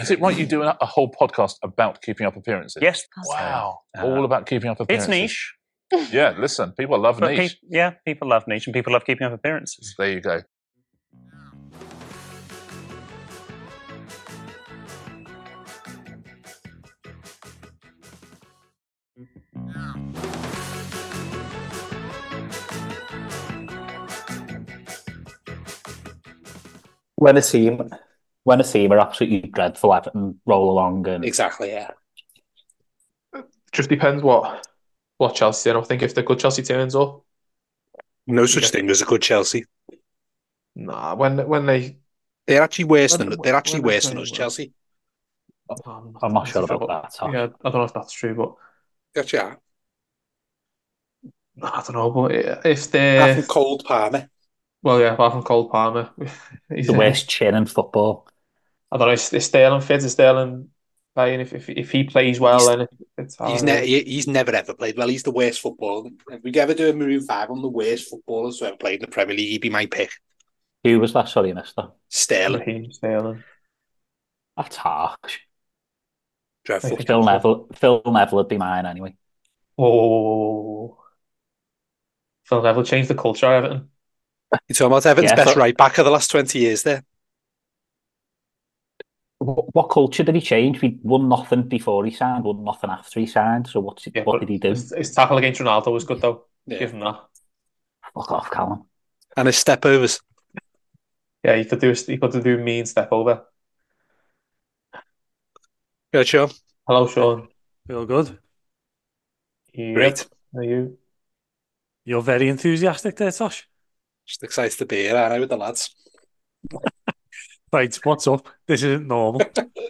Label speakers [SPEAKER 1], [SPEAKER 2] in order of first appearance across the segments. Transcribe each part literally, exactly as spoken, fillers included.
[SPEAKER 1] Is it right you do a, a whole podcast about keeping up appearances?
[SPEAKER 2] Yes.
[SPEAKER 1] Wow.
[SPEAKER 2] Uh,
[SPEAKER 1] All about keeping up appearances.
[SPEAKER 2] It's niche.
[SPEAKER 1] Yeah, listen, people love
[SPEAKER 2] But
[SPEAKER 1] niche.
[SPEAKER 2] Pe- yeah, people love niche and people love keeping up appearances.
[SPEAKER 1] There you go.
[SPEAKER 3] When a team, when a team are absolutely dreadful, Everton roll along and
[SPEAKER 4] Exactly, yeah.
[SPEAKER 5] Just depends what what Chelsea do. I think if the good Chelsea turns up,
[SPEAKER 4] No such
[SPEAKER 5] Yeah.
[SPEAKER 4] thing as a good Chelsea.
[SPEAKER 5] nah. When when they,
[SPEAKER 4] They're actually worse
[SPEAKER 5] When-
[SPEAKER 4] than they're actually
[SPEAKER 5] when
[SPEAKER 4] worse
[SPEAKER 5] they
[SPEAKER 4] than
[SPEAKER 5] play
[SPEAKER 4] us,
[SPEAKER 5] well.
[SPEAKER 4] Chelsea.
[SPEAKER 5] um,
[SPEAKER 3] I'm not sure
[SPEAKER 5] I
[SPEAKER 3] about that. Tom.
[SPEAKER 5] Yeah, I don't know if that's true, but
[SPEAKER 4] They actually are.
[SPEAKER 5] I don't know. But if
[SPEAKER 4] Apart
[SPEAKER 5] they're
[SPEAKER 4] from Cold Palmer.
[SPEAKER 5] well, yeah, apart from Cole Palmer, he's
[SPEAKER 3] The worst chin in football.
[SPEAKER 5] I don't know. Is, is Sterling fit? Is Sterling playing? If if, if he plays well,
[SPEAKER 4] He's-
[SPEAKER 5] then it, it's
[SPEAKER 4] He's
[SPEAKER 5] hard.
[SPEAKER 4] ne- he- he's never ever played well. He's the worst footballer. If we ever do a Maroon Five on the worst footballers who ever played in the Premier League, he'd be my pick.
[SPEAKER 3] Who was that? Sorry, mister.
[SPEAKER 4] Sterling.
[SPEAKER 5] Raheem Sterling.
[SPEAKER 3] That's harsh.
[SPEAKER 4] Dreadful.
[SPEAKER 5] think-
[SPEAKER 3] Phil Neville. Phil Neville would be mine anyway.
[SPEAKER 5] Whoa, whoa, whoa, whoa, whoa. Phil Neville changed the culture of Everton.
[SPEAKER 4] You're talking about Everton's
[SPEAKER 3] Yeah,
[SPEAKER 4] best
[SPEAKER 3] so-
[SPEAKER 4] right back of the last twenty years there.
[SPEAKER 3] What, what culture did he change? We won nothing before he signed, won nothing after he signed. So what's
[SPEAKER 5] Yeah,
[SPEAKER 3] what
[SPEAKER 5] but
[SPEAKER 3] did he do?
[SPEAKER 5] His, his tackle against Ronaldo was good though.
[SPEAKER 4] Yeah.
[SPEAKER 5] Give him that.
[SPEAKER 3] Fuck off, Callum.
[SPEAKER 4] And his step overs.
[SPEAKER 5] Yeah, he could do. He could do mean step over.
[SPEAKER 4] Good, Sean.
[SPEAKER 5] Hello, Sean.
[SPEAKER 6] Feel good.
[SPEAKER 5] Yep.
[SPEAKER 4] Great.
[SPEAKER 5] Are you?
[SPEAKER 6] You're very enthusiastic there, Tosh.
[SPEAKER 4] Just excited to be here, aren't I, with the lads?
[SPEAKER 6] Right, what's up? This isn't normal.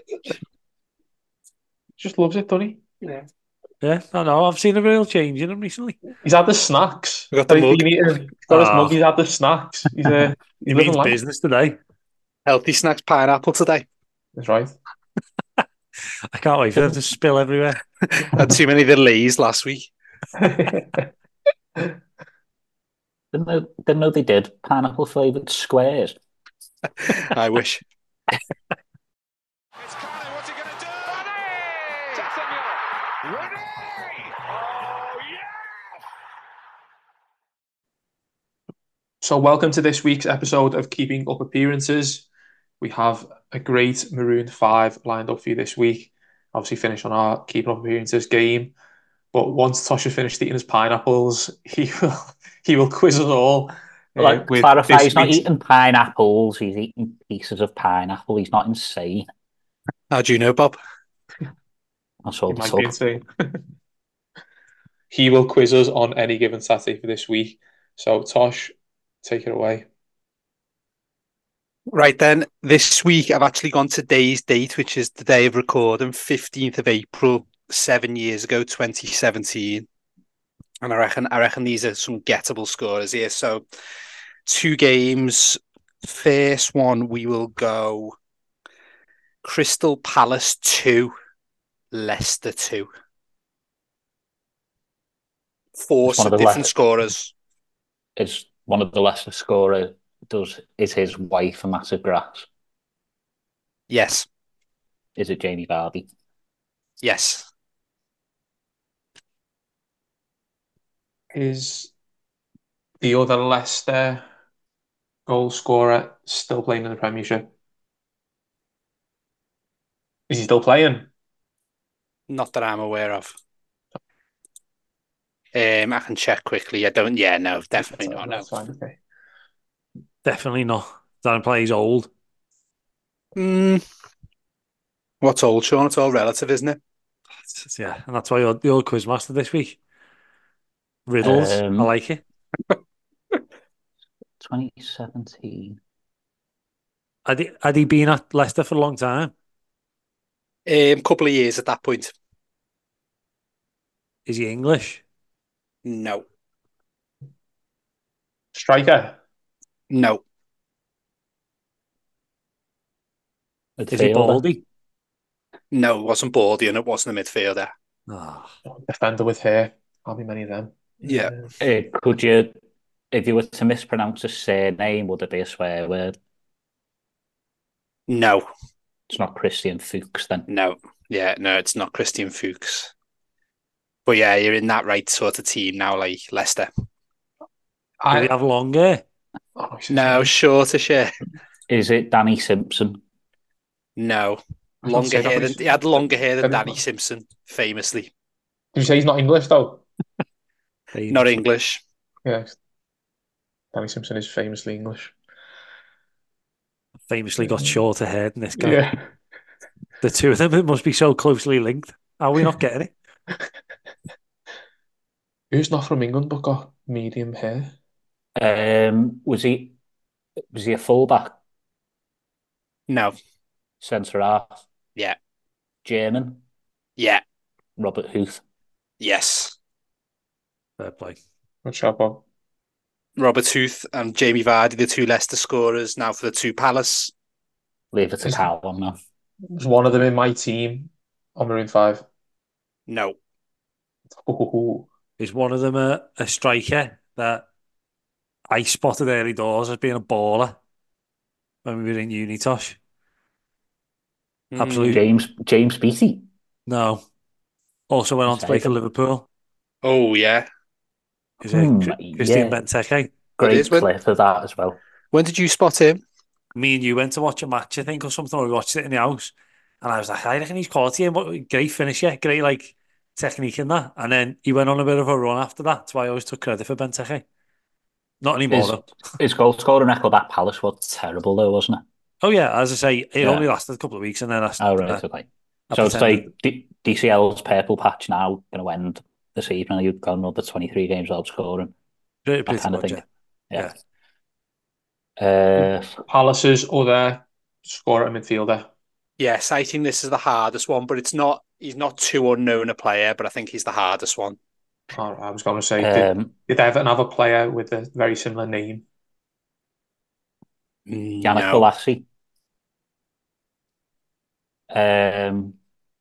[SPEAKER 5] Just loves it, doesn't he?
[SPEAKER 4] Yeah.
[SPEAKER 6] Yeah, I know. I've seen a real change in him recently.
[SPEAKER 5] He's had the snacks.
[SPEAKER 4] We got the
[SPEAKER 5] He's
[SPEAKER 4] mug.
[SPEAKER 5] been eating- He's got his
[SPEAKER 6] Ah.
[SPEAKER 5] mug. He's had the snacks. He's uh,
[SPEAKER 6] He
[SPEAKER 5] he's
[SPEAKER 6] means
[SPEAKER 5] living life.
[SPEAKER 6] business today.
[SPEAKER 4] Healthy snacks, pineapple today.
[SPEAKER 5] That's right.
[SPEAKER 6] I can't wait for them to spill everywhere.
[SPEAKER 4] Had too many of the Lays last week.
[SPEAKER 3] Didn't know, didn't know they did pineapple flavoured squares.
[SPEAKER 4] I wish.
[SPEAKER 7] It's Carney, what's he going to do? Ready! Jackson Ready! Oh, yeah!
[SPEAKER 5] So, welcome to this week's episode of Keeping Up Appearances. We have a great Maroon five lined up for you this week. Obviously, finish on our Keeping Up Appearances game. But once Tosh has finished eating his pineapples, he will he will quiz us all. uh,
[SPEAKER 3] Like,
[SPEAKER 5] with
[SPEAKER 3] clarify,
[SPEAKER 5] this
[SPEAKER 3] he's not
[SPEAKER 5] week's-
[SPEAKER 3] eating pineapples. He's eating pieces of pineapple. He's not insane.
[SPEAKER 4] How do you know, Bob?
[SPEAKER 3] That's all
[SPEAKER 5] It
[SPEAKER 3] the
[SPEAKER 5] might be
[SPEAKER 3] talk.
[SPEAKER 5] insane. He will quiz us on any given Saturday for this week. So, Tosh, take it away.
[SPEAKER 4] Right then, this week I've actually gone today's date, which is the day of recording, fifteenth of April, seven years ago, twenty seventeen. And I reckon I reckon these are some gettable scorers here. So two games. First one we will go Crystal Palace two, Leicester two. Four
[SPEAKER 3] It's one of the
[SPEAKER 4] different
[SPEAKER 3] left-
[SPEAKER 4] scorers.
[SPEAKER 3] It's one of the Leicester scorer does is his wife a massive grass?
[SPEAKER 4] Yes,
[SPEAKER 3] Is it Jamie Vardy?
[SPEAKER 4] yes.
[SPEAKER 5] Is the other Leicester goal scorer still playing in the Premiership? Is he still playing?
[SPEAKER 4] Not that I'm aware of. Um, I can check quickly. I don't. Yeah, no, definitely not. No.
[SPEAKER 5] That's fine, okay.
[SPEAKER 6] Definitely not. Darren plays old.
[SPEAKER 4] Mm. What's old, Sean? It's all relative, isn't it?
[SPEAKER 6] Yeah, and that's why you're the old quizmaster this week. Riddles.
[SPEAKER 3] Um,
[SPEAKER 6] I like it.
[SPEAKER 3] twenty seventeen.
[SPEAKER 6] Had he, had he been at Leicester for a long time?
[SPEAKER 4] Um, couple of years at that point.
[SPEAKER 6] Is he English?
[SPEAKER 4] No,
[SPEAKER 5] Striker?
[SPEAKER 4] no.
[SPEAKER 6] Is he
[SPEAKER 3] Midfielder.
[SPEAKER 6] Baldy?
[SPEAKER 4] No, it wasn't Baldy and it wasn't a midfielder.
[SPEAKER 6] Oh,
[SPEAKER 5] Defender with hair. How many many of them?
[SPEAKER 4] Yeah.
[SPEAKER 5] Uh,
[SPEAKER 3] Uh, could you, if you were to mispronounce a surname, would it be a swear word?
[SPEAKER 4] No.
[SPEAKER 3] It's not Christian Fuchs then.
[SPEAKER 4] No, yeah, no, it's not Christian Fuchs. But yeah, you're in that right sort of team now, like Leicester.
[SPEAKER 6] Do
[SPEAKER 5] I,
[SPEAKER 6] they have long hair?
[SPEAKER 5] oh, he's-
[SPEAKER 4] No, shorter share.
[SPEAKER 3] Is it Danny Simpson?
[SPEAKER 4] No,
[SPEAKER 5] I was gonna
[SPEAKER 4] longer
[SPEAKER 5] say that
[SPEAKER 4] hair
[SPEAKER 5] was-
[SPEAKER 4] than he had longer hair than
[SPEAKER 5] Didn't-
[SPEAKER 4] Danny Simpson, famously.
[SPEAKER 5] Did you say he's not English though?
[SPEAKER 6] They-
[SPEAKER 4] Not English.
[SPEAKER 5] Yeah. Danny Simpson is famously English.
[SPEAKER 6] Famously got shorter hair than this guy.
[SPEAKER 5] Yeah.
[SPEAKER 6] The two of them, it must be so closely linked. Are we not getting it?
[SPEAKER 5] Who's not from England but got medium hair?
[SPEAKER 3] Um, was he was he a fullback,
[SPEAKER 4] No.
[SPEAKER 3] centre half?
[SPEAKER 4] Yeah.
[SPEAKER 3] German,
[SPEAKER 4] Yeah.
[SPEAKER 3] Robert Huth.
[SPEAKER 4] Yes.
[SPEAKER 6] Fair play.
[SPEAKER 5] Good job, Bob.
[SPEAKER 4] Robert Huth and Jamie Vardy, the two Leicester scorers, now for the two Palace.
[SPEAKER 3] Leave it to
[SPEAKER 5] Is-
[SPEAKER 3] Callum now.
[SPEAKER 5] Was one of them in my team on Maroon five?
[SPEAKER 4] No.
[SPEAKER 5] Ooh.
[SPEAKER 6] Is one of them a, a striker that I spotted early doors as being a baller when we were in Unitosh?
[SPEAKER 4] Hmm.
[SPEAKER 6] Absolutely.
[SPEAKER 3] James James Beattie.
[SPEAKER 6] No. Also went on to play for
[SPEAKER 3] Second.
[SPEAKER 6] Liverpool.
[SPEAKER 4] Oh, yeah.
[SPEAKER 6] Is it
[SPEAKER 3] Hmm,
[SPEAKER 6] Chr- Christian
[SPEAKER 3] yeah.
[SPEAKER 6] Benteke?
[SPEAKER 3] Great
[SPEAKER 4] is, when-
[SPEAKER 3] clip of that as well.
[SPEAKER 4] When did you spot him?
[SPEAKER 6] Me and you went to watch a match, I think, or something, or we watched it in the house. And I was like, I reckon he's quality. And what great finisher, great like technique in that. And then he went on a bit of a run after that. That's why I always took credit for Benteke. Not anymore,
[SPEAKER 3] His,
[SPEAKER 6] though.
[SPEAKER 3] his goal scoring record at Palace was terrible though, wasn't it?
[SPEAKER 6] Oh, yeah, as I say, it
[SPEAKER 3] Yeah.
[SPEAKER 6] only lasted a couple of weeks and then I,
[SPEAKER 3] Oh right,
[SPEAKER 6] uh,
[SPEAKER 3] okay.
[SPEAKER 6] I
[SPEAKER 3] So it's
[SPEAKER 6] pretended-
[SPEAKER 3] like D- DCL's purple patch now going to end this evening. You've got another twenty-three games without scoring.
[SPEAKER 6] pretty,
[SPEAKER 3] That
[SPEAKER 6] pretty
[SPEAKER 3] kind of
[SPEAKER 6] much,
[SPEAKER 3] thing.
[SPEAKER 6] yeah.
[SPEAKER 3] Yeah. Uh,
[SPEAKER 5] Palace's other scorer and midfielder.
[SPEAKER 4] Yes, I think this is the hardest one, but it's not. He's not too unknown a player, but I think he's the hardest one.
[SPEAKER 5] Oh, I was going to say, did,
[SPEAKER 3] um,
[SPEAKER 5] did Everton have a player with a very similar name?
[SPEAKER 3] Yannick
[SPEAKER 4] No.
[SPEAKER 3] Bolasie. Um,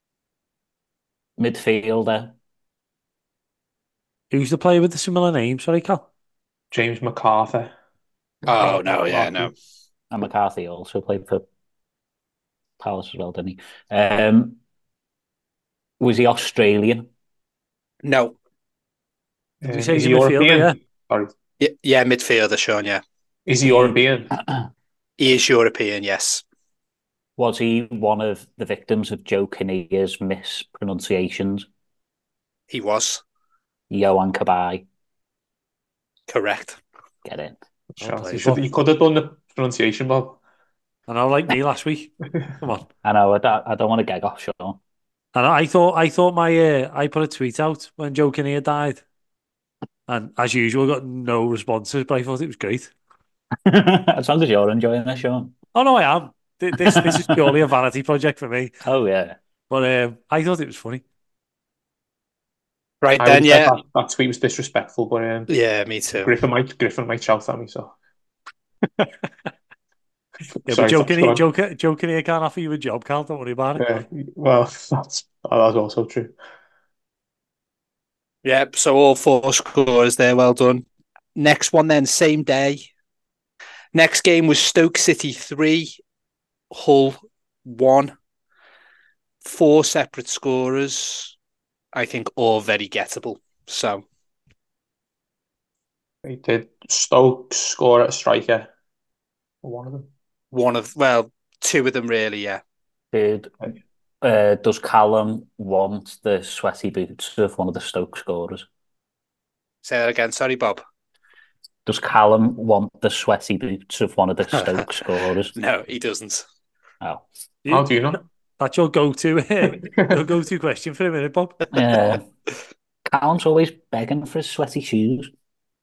[SPEAKER 3] midfielder.
[SPEAKER 6] Who's the player with the similar name? Sorry, Cal.
[SPEAKER 5] James McArthur.
[SPEAKER 4] Oh, no, yeah, no.
[SPEAKER 3] And McCarthy also played for Palace as well, didn't he? Um, was he Australian?
[SPEAKER 4] No.
[SPEAKER 5] Um,
[SPEAKER 6] you say
[SPEAKER 5] is
[SPEAKER 6] he's
[SPEAKER 5] he
[SPEAKER 6] a midfielder,
[SPEAKER 5] European?
[SPEAKER 6] yeah?
[SPEAKER 5] Sorry.
[SPEAKER 4] Yeah, yeah, midfielder, Sean, yeah.
[SPEAKER 5] Is he European?
[SPEAKER 4] He is European, yes.
[SPEAKER 3] Was he one of the victims of Joe Kinnear's mispronunciations?
[SPEAKER 4] He was.
[SPEAKER 3] Johan Cabai.
[SPEAKER 4] Correct.
[SPEAKER 3] Get in.
[SPEAKER 5] Shout.
[SPEAKER 6] played,
[SPEAKER 5] You, should,
[SPEAKER 6] Bob.
[SPEAKER 5] you could have done the pronunciation, Bob.
[SPEAKER 6] I know, like me last week. Come on.
[SPEAKER 3] I know, I don't, I don't want to gag off, Sean.
[SPEAKER 6] And I thought, I thought my, uh, I put a tweet out when Joe Kinnear died. And as usual, got no responses, but I thought it was great.
[SPEAKER 3] As long as you're enjoying this, Sean.
[SPEAKER 6] Oh, no, I am. Th- This, this is purely a vanity project for me.
[SPEAKER 3] Oh, yeah.
[SPEAKER 6] But um, I thought it was funny.
[SPEAKER 4] Right
[SPEAKER 5] I
[SPEAKER 4] then,
[SPEAKER 5] would say
[SPEAKER 4] yeah.
[SPEAKER 5] that, that tweet was disrespectful, but um,
[SPEAKER 4] Yeah, me too.
[SPEAKER 5] Griffin might Griffin might shout at me. So
[SPEAKER 6] Yeah,
[SPEAKER 5] Sorry,
[SPEAKER 6] but Joe
[SPEAKER 5] Tom,
[SPEAKER 6] Kinnear,
[SPEAKER 5] sorry.
[SPEAKER 6] Joe, Ki- Joe Kinnear can't offer you a job, Carl. Don't worry about it.
[SPEAKER 5] Yeah, well, that's that's also true.
[SPEAKER 4] Yeah, so all four scores there, well done. Next one then, same day. Next game was Stoke City three, Hull one. Four separate scorers. I think all very gettable. So,
[SPEAKER 5] He did Stoke score at a striker. One of them.
[SPEAKER 4] one of, well, two of them really, yeah.
[SPEAKER 3] Did, uh, does Callum want the sweaty boots of one of the Stoke scorers?
[SPEAKER 4] Say that again, sorry, Bob.
[SPEAKER 3] Does Callum want the sweaty boots of one of the Stoke scorers?
[SPEAKER 4] No, he doesn't.
[SPEAKER 3] Oh.
[SPEAKER 5] How do you know?
[SPEAKER 6] That's your go-to, uh, your go-to question for a minute, Bob.
[SPEAKER 3] Yeah. Callum's always begging for his sweaty shoes.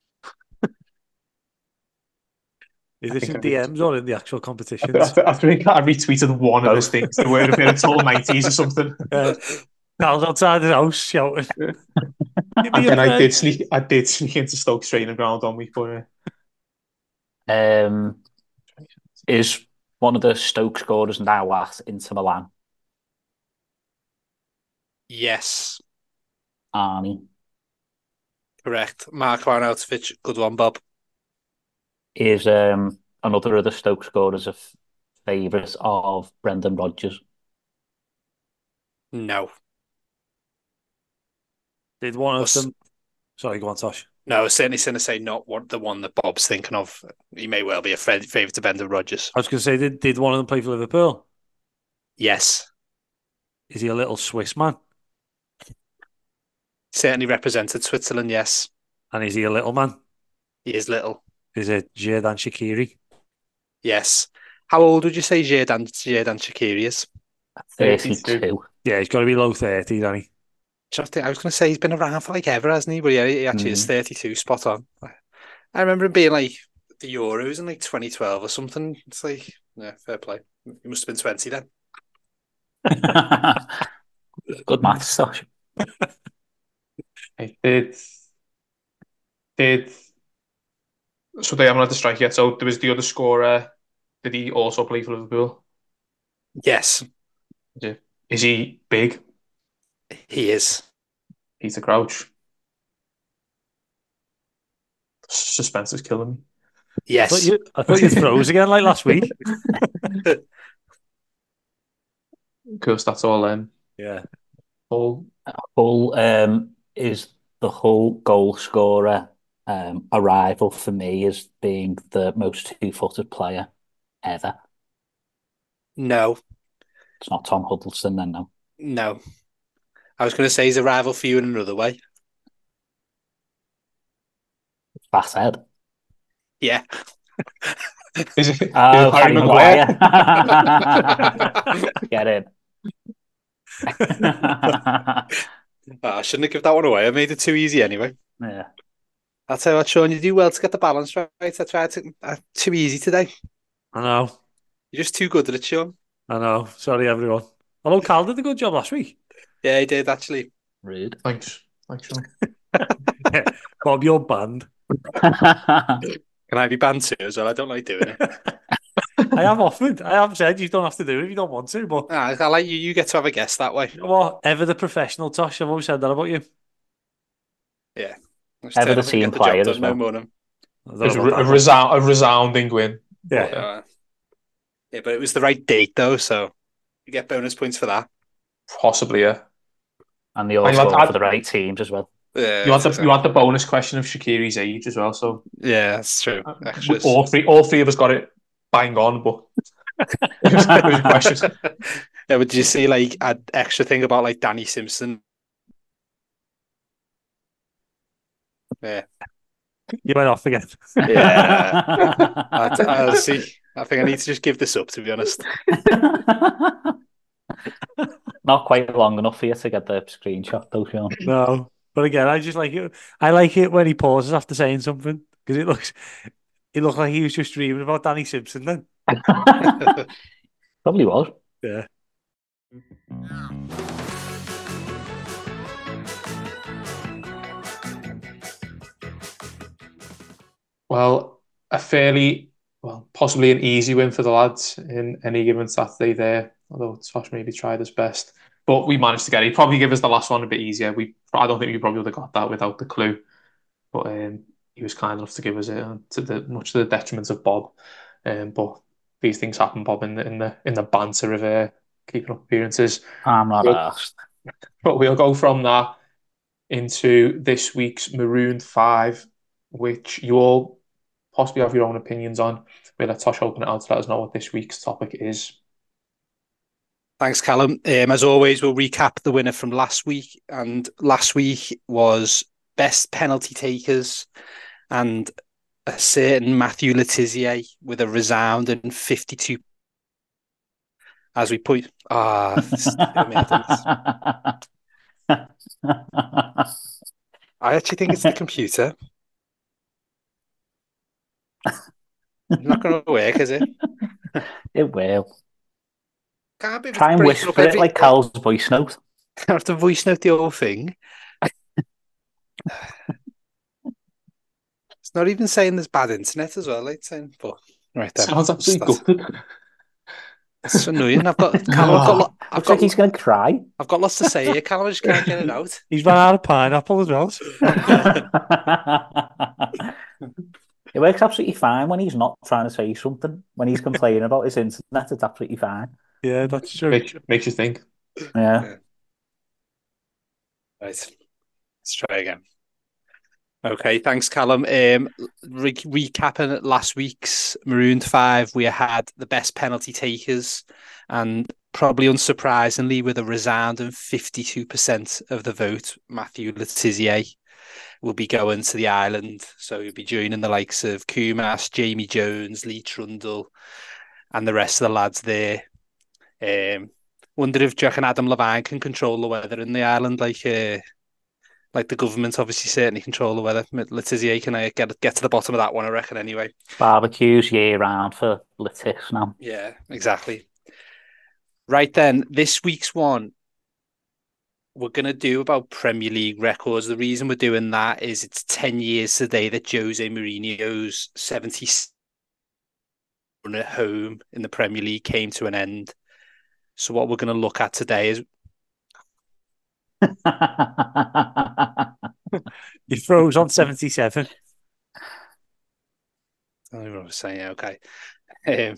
[SPEAKER 6] Is
[SPEAKER 5] I
[SPEAKER 6] this
[SPEAKER 5] think
[SPEAKER 6] in
[SPEAKER 5] I did.
[SPEAKER 6] D Ms or in the actual
[SPEAKER 5] I,
[SPEAKER 6] competitions?
[SPEAKER 5] I, I think I retweeted one of his things. The word of it all nineties or something.
[SPEAKER 6] Uh, Carl's outside his house shouting. Give me
[SPEAKER 5] And
[SPEAKER 6] a
[SPEAKER 5] then I
[SPEAKER 6] friend.
[SPEAKER 5] did sneak. I did sneak into Stoke's training ground on me for. Uh,
[SPEAKER 3] Um, is one of the Stoke scorers now at Inter Milan?
[SPEAKER 4] Yes,
[SPEAKER 3] Arnie.
[SPEAKER 4] correct. Mark Arnautovic, good one, Bob.
[SPEAKER 3] Is um, another of the Stoke scorers a f- favourite of Brendan Rodgers?
[SPEAKER 4] No.
[SPEAKER 6] Did one of
[SPEAKER 4] Us-
[SPEAKER 6] them... Sorry, go on, Tosh.
[SPEAKER 4] No, I was certainly going to say not one, the one that Bob's thinking of. He may well be a friend, favourite to Brendan Rodgers.
[SPEAKER 6] I was going to say, did, did one of them play for Liverpool?
[SPEAKER 4] Yes.
[SPEAKER 6] Is he a little Swiss man?
[SPEAKER 4] Certainly represented Switzerland, yes.
[SPEAKER 6] And is he a little man?
[SPEAKER 4] He is little.
[SPEAKER 6] Is it Xherdan Shaqiri?
[SPEAKER 4] Yes. How old would you say Xherdan Xherdan Shaqiri is?
[SPEAKER 3] thirty-two.
[SPEAKER 6] Yeah, he's got to be low thirties, hasn't he?
[SPEAKER 4] Do you know, I was going to say he's been around for like ever, hasn't he? But yeah, he actually is
[SPEAKER 3] Mm.
[SPEAKER 4] thirty-two, spot on. I remember him being like the Euros in like twenty twelve or something. It's like, yeah, fair play. He must have been twenty then.
[SPEAKER 3] Good maths, Tosh.
[SPEAKER 5] Hey, did did so they haven't had the strike yet. So there was the other scorer. Did he also play for Liverpool?
[SPEAKER 4] Yes,
[SPEAKER 5] Is he big?
[SPEAKER 4] he is.
[SPEAKER 5] Peter Crouch. Suspense is killing me.
[SPEAKER 6] I thought
[SPEAKER 4] Yes.
[SPEAKER 6] you, I thought you froze again like last week.
[SPEAKER 5] Of course, that's all. Um,
[SPEAKER 6] Yeah.
[SPEAKER 5] all
[SPEAKER 3] Hull um, is the Hull goal scorer um, arrival for me as being the most two-footed player ever.
[SPEAKER 4] No,
[SPEAKER 3] It's not Tom Huddleston then, no.
[SPEAKER 4] no. I was going to say he's a rival for you in another way.
[SPEAKER 3] Fat head.
[SPEAKER 4] Yeah.
[SPEAKER 5] is it?
[SPEAKER 3] Oh,
[SPEAKER 5] is it Harry Maguire?
[SPEAKER 3] Maguire. Get in.
[SPEAKER 4] Oh, I shouldn't have given that one away. I made it too easy anyway.
[SPEAKER 3] Yeah.
[SPEAKER 4] I'll tell you what, Sean, you do well to get the balance right. I tried to... Uh, too easy today.
[SPEAKER 6] I know.
[SPEAKER 4] You're just too good at it, Sean.
[SPEAKER 6] I know. Sorry, everyone. Although Cal did a good job last week.
[SPEAKER 4] Yeah, he did, actually.
[SPEAKER 3] Rude.
[SPEAKER 5] Thanks, thanks, Sean.
[SPEAKER 6] Bob, you're banned.
[SPEAKER 4] Can I be banned too as well? I don't like doing it.
[SPEAKER 6] I have offered. I have said you don't have to do it if you don't want to, but
[SPEAKER 4] Ah, I like you. You get to have a guess that way.
[SPEAKER 6] you know what? Ever the professional, Tosh. I've always said that about you.
[SPEAKER 4] Just
[SPEAKER 3] Ever
[SPEAKER 4] turn
[SPEAKER 3] the
[SPEAKER 4] up and
[SPEAKER 3] team
[SPEAKER 4] get the job
[SPEAKER 3] player
[SPEAKER 4] done,
[SPEAKER 3] as
[SPEAKER 4] no
[SPEAKER 3] well.
[SPEAKER 4] more than-
[SPEAKER 6] I don't know
[SPEAKER 5] It's a,
[SPEAKER 6] about
[SPEAKER 5] a,
[SPEAKER 6] that,
[SPEAKER 5] resound, a resounding win.
[SPEAKER 6] but- Yeah.
[SPEAKER 4] Uh, yeah, but it was the right date though, so you get bonus points for that.
[SPEAKER 5] Possibly, yeah.
[SPEAKER 3] And they all
[SPEAKER 5] And you had-
[SPEAKER 3] scored for the right teams as well.
[SPEAKER 4] Yeah,
[SPEAKER 5] You had the you had the bonus question of Shaqiri's age as well. So
[SPEAKER 4] yeah, that's true. Extras.
[SPEAKER 5] all three all three of us got it bang on, but it was, it was a question.
[SPEAKER 4] Yeah, but did you see like an extra thing about like Danny Simpson? Yeah,
[SPEAKER 6] You went off again.
[SPEAKER 4] yeah. I, I see. I think I need to just give this up, to be honest.
[SPEAKER 3] Not quite long enough for you to get the screenshot, though, Sean.
[SPEAKER 6] No. But again, I just like it. I like it when he pauses after saying something because it looks, it looked like he was just dreaming about Danny Simpson then.
[SPEAKER 3] Probably was.
[SPEAKER 6] Yeah.
[SPEAKER 5] Well, a fairly well, possibly an easy win for the lads in any given Saturday there. Although Tosh maybe tried his best, but we managed to get it. He'd probably give us the last one a bit easier. We, I don't think we probably would have got that without the clue. But um, he was kind enough to give us it, uh, to the much to the detriment of Bob. Um, but these things happen, Bob, in the in the in the banter of uh, keeping up appearances.
[SPEAKER 3] I'm not
[SPEAKER 5] Well-
[SPEAKER 3] asked.
[SPEAKER 5] But we'll go from that into this week's Marooned Five, which you all possibly have your own opinions on. We'll let Tosh open it out to let us know what this week's topic is.
[SPEAKER 4] Thanks, Callum. Um, as always, we'll recap the winner from last week. And last week was best penalty takers, and a certain Matthew Letizia with a resounding fifty-two. As we put, ah, this- I actually think it's the computer. Not going to work, is it?
[SPEAKER 3] It will.
[SPEAKER 4] Can't be
[SPEAKER 3] Try and
[SPEAKER 4] breaking up
[SPEAKER 3] whisper it
[SPEAKER 4] every-
[SPEAKER 3] like Cal's voice note.
[SPEAKER 4] I have to voice note the whole thing. It's not even saying there's bad internet as well. It's saying, but right then,
[SPEAKER 5] Sounds absolutely
[SPEAKER 4] That's-
[SPEAKER 5] gutted.
[SPEAKER 4] It's annoying. I've got, Callum, I've got, lo- I've
[SPEAKER 3] Looks
[SPEAKER 4] got,
[SPEAKER 3] like he's going to cry.
[SPEAKER 4] I've got lots to say here. Callum, I just can't get it out.
[SPEAKER 6] He's run out of pineapple as well.
[SPEAKER 3] It It works absolutely fine when he's not trying to say something. When he's complaining about his internet, it's absolutely fine.
[SPEAKER 6] Yeah, that's true.
[SPEAKER 5] Makes, makes you think.
[SPEAKER 3] Yeah.
[SPEAKER 4] Right. Let's try again. Okay, thanks, Callum. Um, re- recapping last week's Marooned Five, we had the best penalty takers, and probably unsurprisingly, with a resounding fifty-two percent of the vote, Matthew Le Tissier will be going to the island. So he'll be joining the likes of Kumas, Jamie Jones, Lee Trundle, and the rest of the lads there. Um, wonder if Jack and Adam Levine can control the weather in the island, like uh, like the government obviously certainly control the weather. Le Tissier can uh, get get to the bottom of that one, I reckon. Anyway,
[SPEAKER 3] Barbecues year round for Letis now.
[SPEAKER 4] yeah, exactly. Right then, this week's one, we're going to do about Premier League records. The reason we're doing that is it's ten years today that Jose Mourinho's seventy run at home in the Premier League came to an end. So what we're going to look at today is...
[SPEAKER 6] He throws on seventy-seven.
[SPEAKER 4] I don't know what I was saying, okay. Um,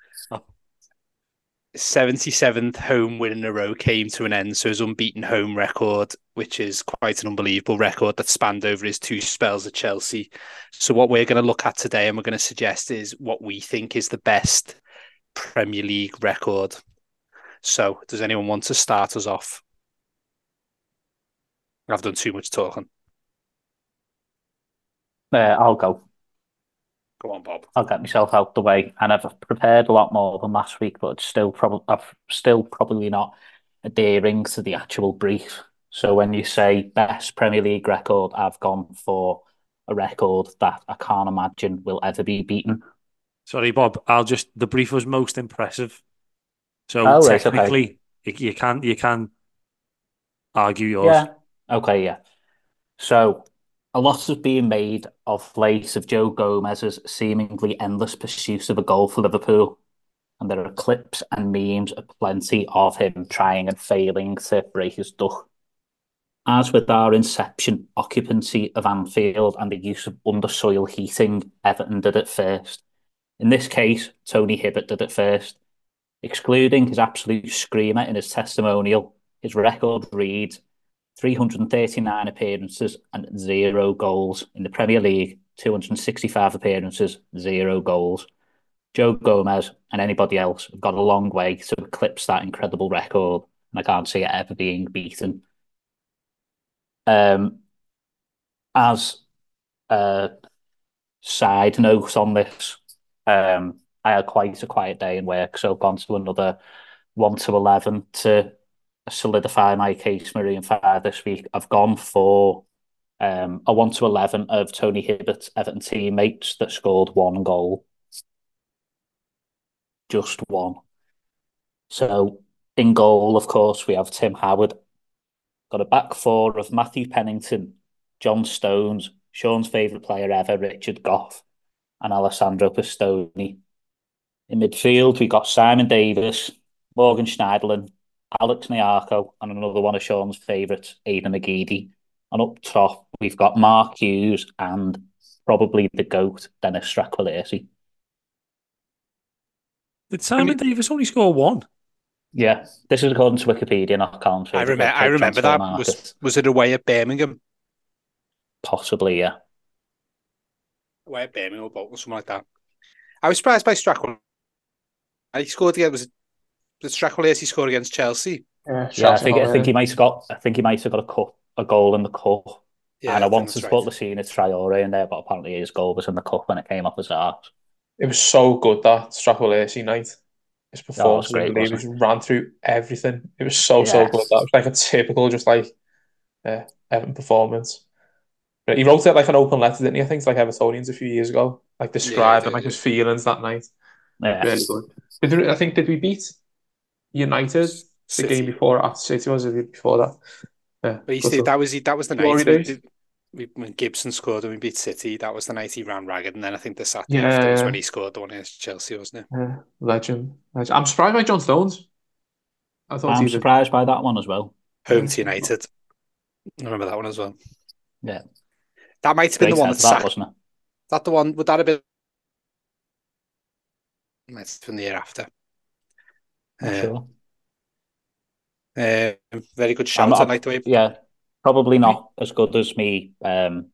[SPEAKER 4] seventy-seventh home win in a row came to an end, so his unbeaten home record, which is quite an unbelievable record that spanned over his two spells at Chelsea. So what we're going to look at today and we're going to suggest is what we think is the best Premier League record. So does anyone want to start us off? I've done too much talking.
[SPEAKER 3] Uh, I'll go.
[SPEAKER 4] Go on, Bob.
[SPEAKER 3] I'll get myself out the way, and I've prepared a lot more than last week, but it's still probably I've still probably not adhering to the actual brief. So when you say best Premier League record, I've gone for a record that I can't imagine will ever be beaten.
[SPEAKER 6] Sorry, Bob. I'll just the brief was most impressive. So
[SPEAKER 3] Oh, right,
[SPEAKER 6] technically, you, you can you can argue yours.
[SPEAKER 3] Yeah. Okay. Yeah. So a lot has been made of late of Joe Gomez's seemingly endless pursuit of a goal for Liverpool, and there are clips and memes aplenty of him trying and failing to break his duck. As with our inception occupancy of Anfield and the use of undersoil heating, Everton did it first. In this case, Tony Hibbert did it first. Excluding his absolute screamer in his testimonial, his record reads three hundred thirty-nine appearances and zero goals. In the Premier League, two hundred sixty-five appearances, zero goals. Joe Gomez and anybody else have got a long way to eclipse that incredible record, and I can't see it ever being beaten. Um, as a side note on this, um, I had quite a quiet day in work, so I've gone to another one to eleven to solidify my case, Maroon Five this week. I've gone for um, a one to eleven of Tony Hibbert's Everton teammates that scored one goal. Just one. So in goal, of course, we have Tim Howard. Got a back four of Matthew Pennington, John Stones, Sean's favourite player ever, Richard Goff, and Alessandro Pistoni. In midfield, we got Simon Davis, Morgan Schneiderlin, Alex Nyarko, and another one of Sean's favourites, Aidan McGeady. And up top, we've got Mark Hughes and probably the GOAT, Dennis Strakowalski.
[SPEAKER 6] Did Simon Davis only score one?
[SPEAKER 3] Yeah, this is according to Wikipedia, not Colin.
[SPEAKER 4] I remember. I remember that. Was was it away at Birmingham?
[SPEAKER 3] Possibly, yeah.
[SPEAKER 4] Away at Birmingham or something like that. I was surprised by Strakowalski. He scored again. Was it? Did Strakowalski score against Chelsea?
[SPEAKER 5] Yeah,
[SPEAKER 3] yeah. I think. I think he might have got. I think he might have got a cup, a goal in the cup. Yeah, and I, I wanted to put Lucina Traore in there, but apparently his goal was in the cup when it came off his arse.
[SPEAKER 5] It was so good that Strakowalski night. His performance,
[SPEAKER 3] oh, was great,
[SPEAKER 5] he was ran through everything. It was so yes. so good. That was like a typical, just like uh, Everton performance. But he wrote it like an open letter, didn't he? I think to like Evertonians a few years ago, like describing yeah, like his feelings that night.
[SPEAKER 3] Yes.
[SPEAKER 5] Really good. Did, I think did we beat United City. The game before at City? Was it before that?
[SPEAKER 4] Yeah, but see, that was that was the night we, we, when Gibson scored and we beat City. That was the night he ran ragged, and then I think the Saturday yeah. after was when he scored the one against Chelsea, wasn't it?
[SPEAKER 5] Yeah, legend. legend. I'm surprised by John Stones.
[SPEAKER 3] I thought I'm surprised by that one as well.
[SPEAKER 4] Home to United. I remember that one as well.
[SPEAKER 3] Yeah,
[SPEAKER 4] that might have been
[SPEAKER 3] Great
[SPEAKER 4] the one that,
[SPEAKER 3] that
[SPEAKER 4] sacked.
[SPEAKER 3] Wasn't it?
[SPEAKER 4] that the one? Would that have been? It's from the year after.
[SPEAKER 3] Not
[SPEAKER 4] Uh,
[SPEAKER 3] sure.
[SPEAKER 4] uh, very good
[SPEAKER 3] I'm,
[SPEAKER 4] shout. I
[SPEAKER 3] I'm-
[SPEAKER 4] like the way.
[SPEAKER 3] yeah, probably not as good as me. Um,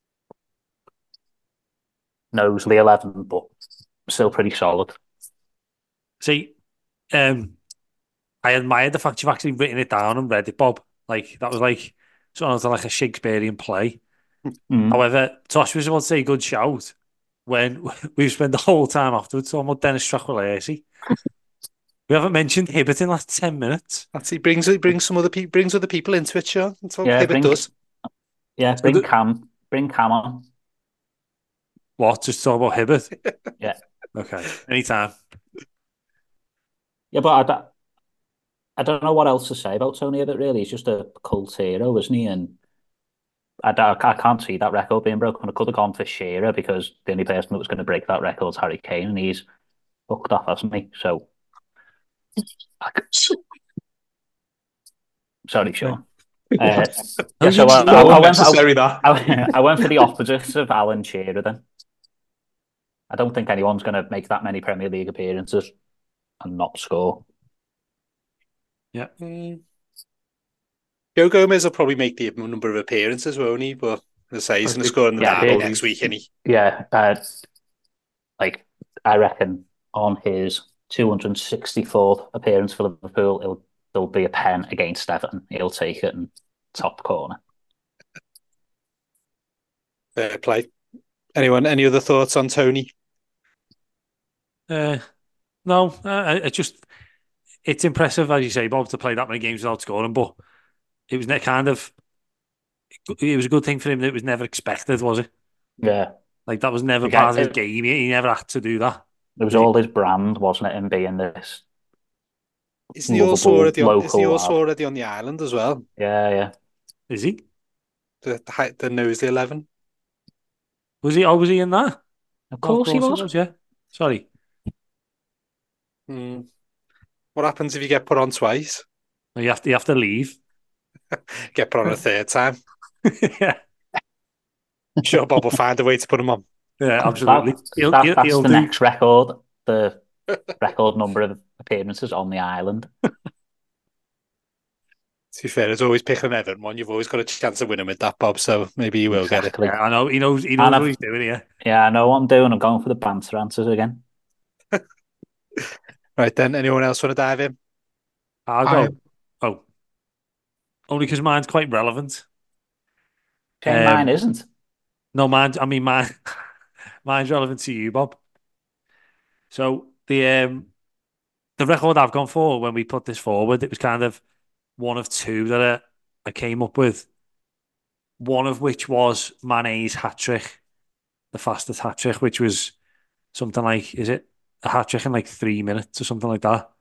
[SPEAKER 3] Knowsley eleven, but still pretty solid.
[SPEAKER 6] See, um, I admired the fact you've actually written it down and read it, Bob. Like that was like sort of like a Shakespearean play.
[SPEAKER 3] Mm.
[SPEAKER 6] However, Tosh was about to say good shout when we've spent the whole time afterwards talking about Dennis Strachwalesi. We haven't mentioned Hibbert in the last ten minutes.
[SPEAKER 4] That's he brings he brings some other people brings other people into it. Sure, that's what
[SPEAKER 3] Yeah,
[SPEAKER 4] Hibbert
[SPEAKER 3] bring-
[SPEAKER 4] does.
[SPEAKER 3] Yeah,
[SPEAKER 6] So
[SPEAKER 3] bring
[SPEAKER 6] the-
[SPEAKER 3] Cam, bring Cam on.
[SPEAKER 6] What? Just talk about Hibbert?
[SPEAKER 3] Yeah.
[SPEAKER 6] Okay. Anytime.
[SPEAKER 3] Yeah, but I don't, I don't know what else to say about Tony Hibbert, really. He's just a cult hero, isn't he? And I, don't- I can't see that record being broken. I could have gone for Shearer because the only person that was going to break that record is Harry Kane, and he's hooked off, hasn't he? So, sorry, Sean. Uh, yeah, so I, I, I, went, I,
[SPEAKER 5] that.
[SPEAKER 3] I, I went for the opposite of Alan Shearer then. I don't think anyone's going to make that many Premier League appearances and not score.
[SPEAKER 4] Mm. Joe Gomez will probably make the number of appearances, won't he? But as I say, he's going to score in the
[SPEAKER 3] Yeah,
[SPEAKER 4] derby
[SPEAKER 3] he-
[SPEAKER 4] next week, isn't he?
[SPEAKER 3] Yeah, uh, like I reckon on his two hundred sixty-fourth appearance for Liverpool, it'll, there'll be a pen against Everton. He'll take it in top corner.
[SPEAKER 4] Fair play. Anyone? Any other thoughts on Tony?
[SPEAKER 6] Uh, no, uh, it just it's impressive, as you say, Bob, to play that many games without scoring. But it was ne- kind of it was a good thing for him that it was never expected, was it?
[SPEAKER 3] Yeah,
[SPEAKER 6] Like that was never
[SPEAKER 3] Again,
[SPEAKER 6] part of his
[SPEAKER 3] it-
[SPEAKER 6] game. He, he never had to do that.
[SPEAKER 3] it was all his brand, wasn't it? Him being this.
[SPEAKER 4] Isn't he also
[SPEAKER 3] Lovable
[SPEAKER 4] already on? Isn't he
[SPEAKER 3] local
[SPEAKER 4] also
[SPEAKER 3] lad.
[SPEAKER 4] already on the island as well?
[SPEAKER 3] Yeah, yeah.
[SPEAKER 6] Is he?
[SPEAKER 4] The the, hi- the Knowsley eleven.
[SPEAKER 6] Was he? Oh, was he in that?
[SPEAKER 3] Of course,
[SPEAKER 6] Oh,
[SPEAKER 3] he was.
[SPEAKER 6] Yeah. Sorry.
[SPEAKER 4] Hmm. What happens if you get put on twice?
[SPEAKER 6] You have to. You have to leave.
[SPEAKER 4] Get put on a third time?
[SPEAKER 6] yeah.
[SPEAKER 4] Sure, Bob will find a way to put him on.
[SPEAKER 6] Yeah. Absolutely.
[SPEAKER 3] That-
[SPEAKER 6] He'll,
[SPEAKER 3] that-
[SPEAKER 6] he'll,
[SPEAKER 3] that's
[SPEAKER 6] he'll
[SPEAKER 3] the
[SPEAKER 6] do.
[SPEAKER 3] next record. The record number of appearances on the island.
[SPEAKER 4] To be fair, there's always picking Everton one. You've always got a chance of winning with that, Bob. So maybe you will get it.
[SPEAKER 3] Exactly.
[SPEAKER 6] Yeah, I know. He knows. He knows
[SPEAKER 3] And
[SPEAKER 6] what
[SPEAKER 3] I've-
[SPEAKER 6] he's doing here.
[SPEAKER 3] Yeah, I know what I'm doing. I'm going for the banter answers again.
[SPEAKER 4] Right then, anyone else want to dive in?
[SPEAKER 6] I'll
[SPEAKER 5] I-
[SPEAKER 6] go. Oh, only because mine's quite relevant.
[SPEAKER 3] Shame
[SPEAKER 6] Um,
[SPEAKER 3] mine isn't.
[SPEAKER 6] No, mine. I mean, mine. Mine's relevant to you, Bob. So the um, the record I've gone for when we put this forward, it was kind of one of two that I, I came up with. One of which was Mane's hat trick, the fastest hat trick, which was something like, is it a hat trick in like three minutes or something like that?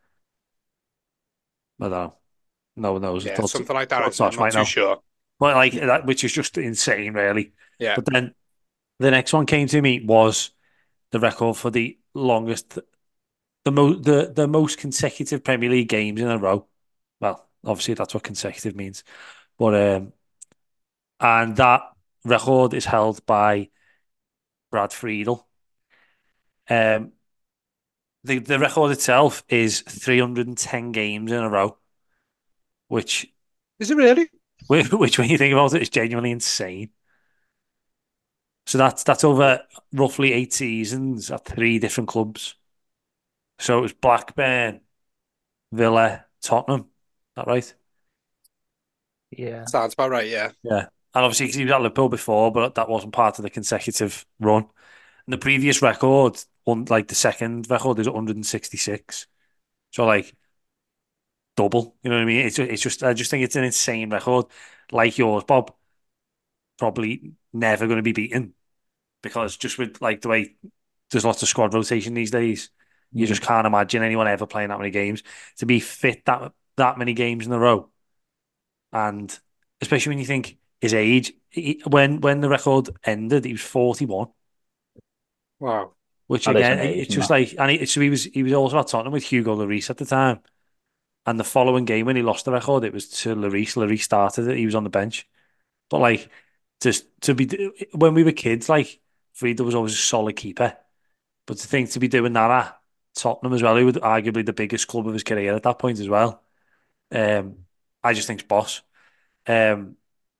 [SPEAKER 6] I don't know. No one knows.
[SPEAKER 4] Yeah,
[SPEAKER 6] Thought-
[SPEAKER 4] something like that.
[SPEAKER 6] thought
[SPEAKER 4] isn't it?
[SPEAKER 6] Tosh
[SPEAKER 4] I'm not
[SPEAKER 6] might
[SPEAKER 4] too
[SPEAKER 6] know.
[SPEAKER 4] sure.
[SPEAKER 6] But like that, which is just insane, really.
[SPEAKER 4] Yeah.
[SPEAKER 6] But then the next one came to me was the record for the longest, the most, the the most consecutive Premier League games in a row. Well, obviously that's what consecutive means, but um, and that record is held by Brad Friedel. Um, the the record itself is three hundred and ten games in a row, which
[SPEAKER 4] Is it really?
[SPEAKER 6] which when you think about it is genuinely insane. So that's that's over roughly eight seasons at three different clubs. So it was Blackburn, Villa, Tottenham. Is that right?
[SPEAKER 3] Yeah.
[SPEAKER 4] Sounds about right. Yeah.
[SPEAKER 6] Yeah. And obviously, 'cause he was at Liverpool before, but that wasn't part of the consecutive run. And the previous record, on like the second record, is one hundred sixty-six. So like double. You know what I mean? It's ju- it's just I just think it's an insane record, like yours, Bob. Probably never going to be beaten because just with like the way there's lots of squad rotation these days, you just can't imagine anyone ever playing that many games to be fit that that many games in a row, and especially when you think his age. He, when when the record ended, he was forty-one.
[SPEAKER 4] Wow.
[SPEAKER 6] Which
[SPEAKER 3] That is
[SPEAKER 6] again,
[SPEAKER 3] amazing,
[SPEAKER 6] it's just
[SPEAKER 3] that.
[SPEAKER 6] like, and he, so he was he was also at Tottenham with Hugo Lloris at the time, and the following game when he lost the record, it was to Lloris. Lloris started it; he was on the bench, but like just to be when we were kids, like Friedel was always a solid keeper. But to think to be doing that at Tottenham as well, who was arguably the biggest club of his career at that point as well, um, I just think it's boss. Um,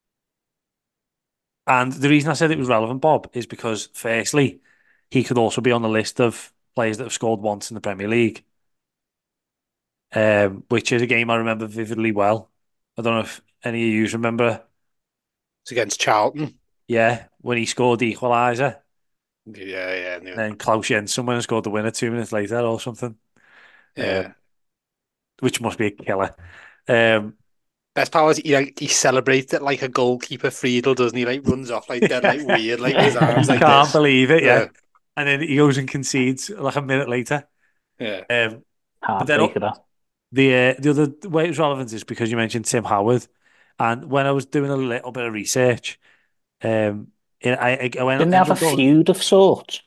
[SPEAKER 6] and the reason I said it was relevant, Bob, is because firstly, he could also be on the list of players that have scored once in the Premier League, um, which is a game I remember vividly well. I don't know if any of you remember.
[SPEAKER 4] It's against Charlton.
[SPEAKER 6] Yeah, when he scored the equaliser.
[SPEAKER 4] Yeah, yeah.
[SPEAKER 6] And then Klaus Jensen went and scored the winner two minutes later or something.
[SPEAKER 4] Yeah.
[SPEAKER 6] Um, which must be a killer. Um,
[SPEAKER 4] Best part is he like he celebrates it like a goalkeeper Friedel, doesn't he? Like runs off like that, like weird, like with his arms like
[SPEAKER 6] can't
[SPEAKER 4] this.
[SPEAKER 6] believe it, yeah.
[SPEAKER 4] Yeah.
[SPEAKER 6] And then he goes and concedes like a minute later.
[SPEAKER 4] Yeah.
[SPEAKER 6] Um, but then
[SPEAKER 3] Heartbreaker, that.
[SPEAKER 6] the uh, the other way it's relevant is because you mentioned Tim Howard, and when I was doing a little bit of research, um, I I, I went
[SPEAKER 3] Didn't they have a
[SPEAKER 6] ended up going
[SPEAKER 3] feud of sorts?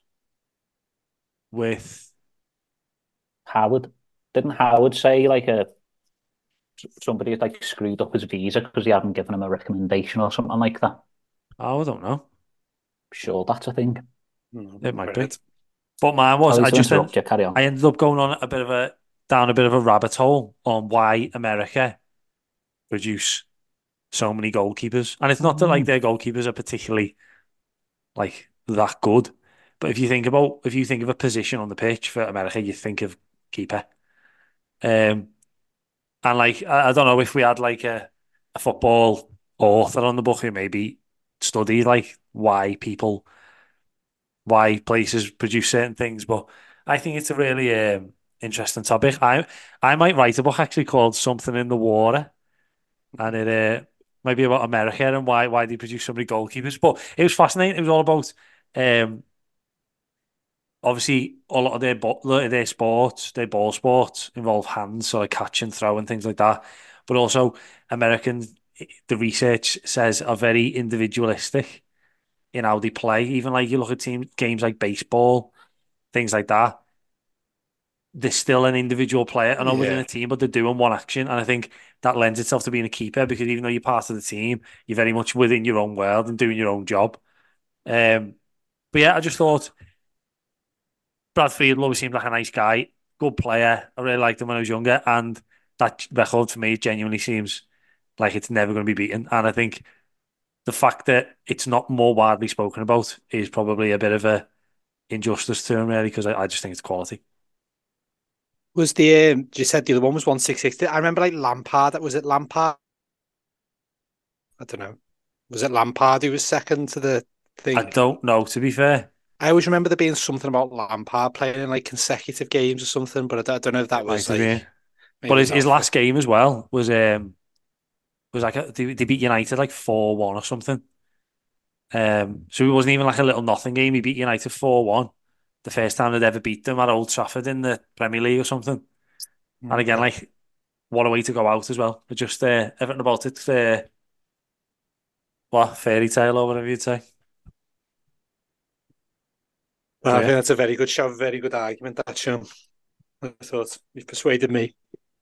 [SPEAKER 6] with
[SPEAKER 3] Howard. Didn't Howard say like a somebody had like screwed up his visa because he hadn't given him a recommendation or something like that?
[SPEAKER 6] oh, I don't know.
[SPEAKER 3] Sure, that's a thing.
[SPEAKER 6] It might be. But mine was
[SPEAKER 3] Sorry
[SPEAKER 6] I
[SPEAKER 3] to
[SPEAKER 6] just
[SPEAKER 3] interrupt
[SPEAKER 6] en-
[SPEAKER 3] you, carry on.
[SPEAKER 6] I ended up going on a bit of a down a bit of a rabbit hole on why America produce so many goalkeepers. And it's not that like their goalkeepers are particularly like that good. But if you think about if you think of a position on the pitch for America, you think of keeper. Um and like I, I don't know if we had like a, a football author on the book who maybe studied like why people why places produce certain things, but I think it's a really um, interesting topic. I I might write a book actually called Something in the Water, and it uh, might be about America and why why they produce so many goalkeepers. But it was fascinating. It was all about um, obviously a lot of their bo- their sports, their ball sports involve hands, so like catch and throw and things like that. But also American, the research says are very individualistic in how they play. Even like you look at team games like baseball, things like that. They're still an individual player. I know within
[SPEAKER 4] Yeah.
[SPEAKER 6] a team, but they're doing one action. And I think that lends itself to being a keeper because even though you're part of the team, you're very much within your own world and doing your own job. Um, but yeah, I just thought Brad Friedel always seemed like a nice guy, good player. I really liked him when I was younger. And that record for me genuinely seems like it's never going to be beaten. And I think the fact that it's not more widely spoken about is probably a bit of a injustice to him, really, because I, I just think it's quality.
[SPEAKER 4] Was the um, you said the other one was one six six? I remember like Lampard. That was it. Lampard. I don't know. Was it Lampard who was second to the thing?
[SPEAKER 6] I don't know, to be fair.
[SPEAKER 4] I always remember there being something about Lampard playing in like consecutive games or something, but I don't, I don't know if that
[SPEAKER 6] It
[SPEAKER 4] was
[SPEAKER 6] might have
[SPEAKER 4] like.
[SPEAKER 6] been.
[SPEAKER 4] maybe
[SPEAKER 6] But
[SPEAKER 4] it
[SPEAKER 6] his,
[SPEAKER 4] was
[SPEAKER 6] his
[SPEAKER 4] after.
[SPEAKER 6] last game as well was um was like a, they, they beat United like four one or something. Um, so it wasn't even like a little nothing game. He beat United four one. The first time they'd ever beat them at Old Trafford in the Premier League or something. And again, like, what a way to go out as well. But just uh, everything about it, uh, what, fairy tale or whatever you'd say.
[SPEAKER 4] Well, I
[SPEAKER 6] Yeah.
[SPEAKER 4] think that's a very good show, very good argument, that Sean. I thought you've persuaded me.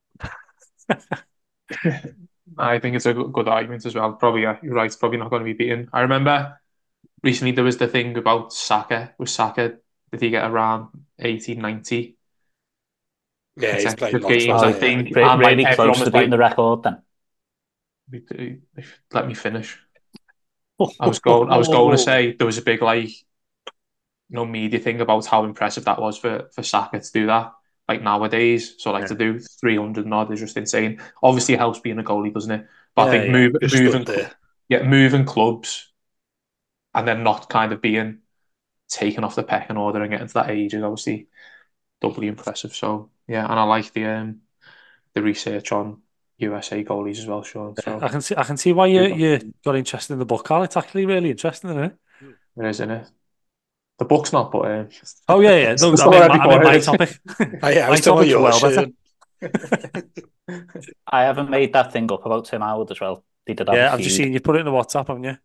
[SPEAKER 5] I think it's a good good argument as well. Probably, yeah, you're right. It's probably not going to be beaten. I remember recently there was the thing about Saka. Was Saka, did he get around eighty, ninety
[SPEAKER 4] Yeah, he's played
[SPEAKER 5] consecutive
[SPEAKER 4] lots.
[SPEAKER 5] games,
[SPEAKER 4] Well,
[SPEAKER 5] I
[SPEAKER 4] yeah.
[SPEAKER 5] think.
[SPEAKER 3] Re-
[SPEAKER 5] And like
[SPEAKER 3] really
[SPEAKER 5] everyone
[SPEAKER 3] close
[SPEAKER 5] was
[SPEAKER 3] to beating
[SPEAKER 5] like,
[SPEAKER 3] the record then.
[SPEAKER 5] let me finish. I was going I was going to say there was a big like you know media thing about how impressive that was for for Saka to do that. Like nowadays, so like
[SPEAKER 6] Yeah.
[SPEAKER 5] to do three hundred and odd is just insane. Obviously, it helps being a goalie, doesn't it? But I
[SPEAKER 6] Yeah,
[SPEAKER 5] think
[SPEAKER 6] yeah.
[SPEAKER 5] move,
[SPEAKER 4] Just
[SPEAKER 5] moving,
[SPEAKER 4] stood there.
[SPEAKER 5] yeah, moving clubs and then not kind of being taken off the pecking order and getting to that age is obviously doubly impressive. So yeah, and I like the um the research on U S A goalies as well, Sean. So
[SPEAKER 6] I can see I can see why you
[SPEAKER 5] Good.
[SPEAKER 6] you got interested in the book, Carl. It's actually really interesting, isn't it?
[SPEAKER 5] it is, isn't it? The book's not, but um,
[SPEAKER 6] Oh yeah, yeah. No,
[SPEAKER 5] It's
[SPEAKER 6] I mean,
[SPEAKER 5] already
[SPEAKER 6] my, I mean my
[SPEAKER 5] boiled.
[SPEAKER 6] topic.
[SPEAKER 4] Oh, yeah, I
[SPEAKER 6] My
[SPEAKER 4] was talking about
[SPEAKER 6] topic's well
[SPEAKER 4] yours,
[SPEAKER 6] better.
[SPEAKER 4] Sean.
[SPEAKER 3] I haven't made that thing up about Tim Howard as well. They did have
[SPEAKER 6] Yeah,
[SPEAKER 3] a
[SPEAKER 6] I've just
[SPEAKER 3] feud.
[SPEAKER 6] seen you put it in the WhatsApp, haven't you?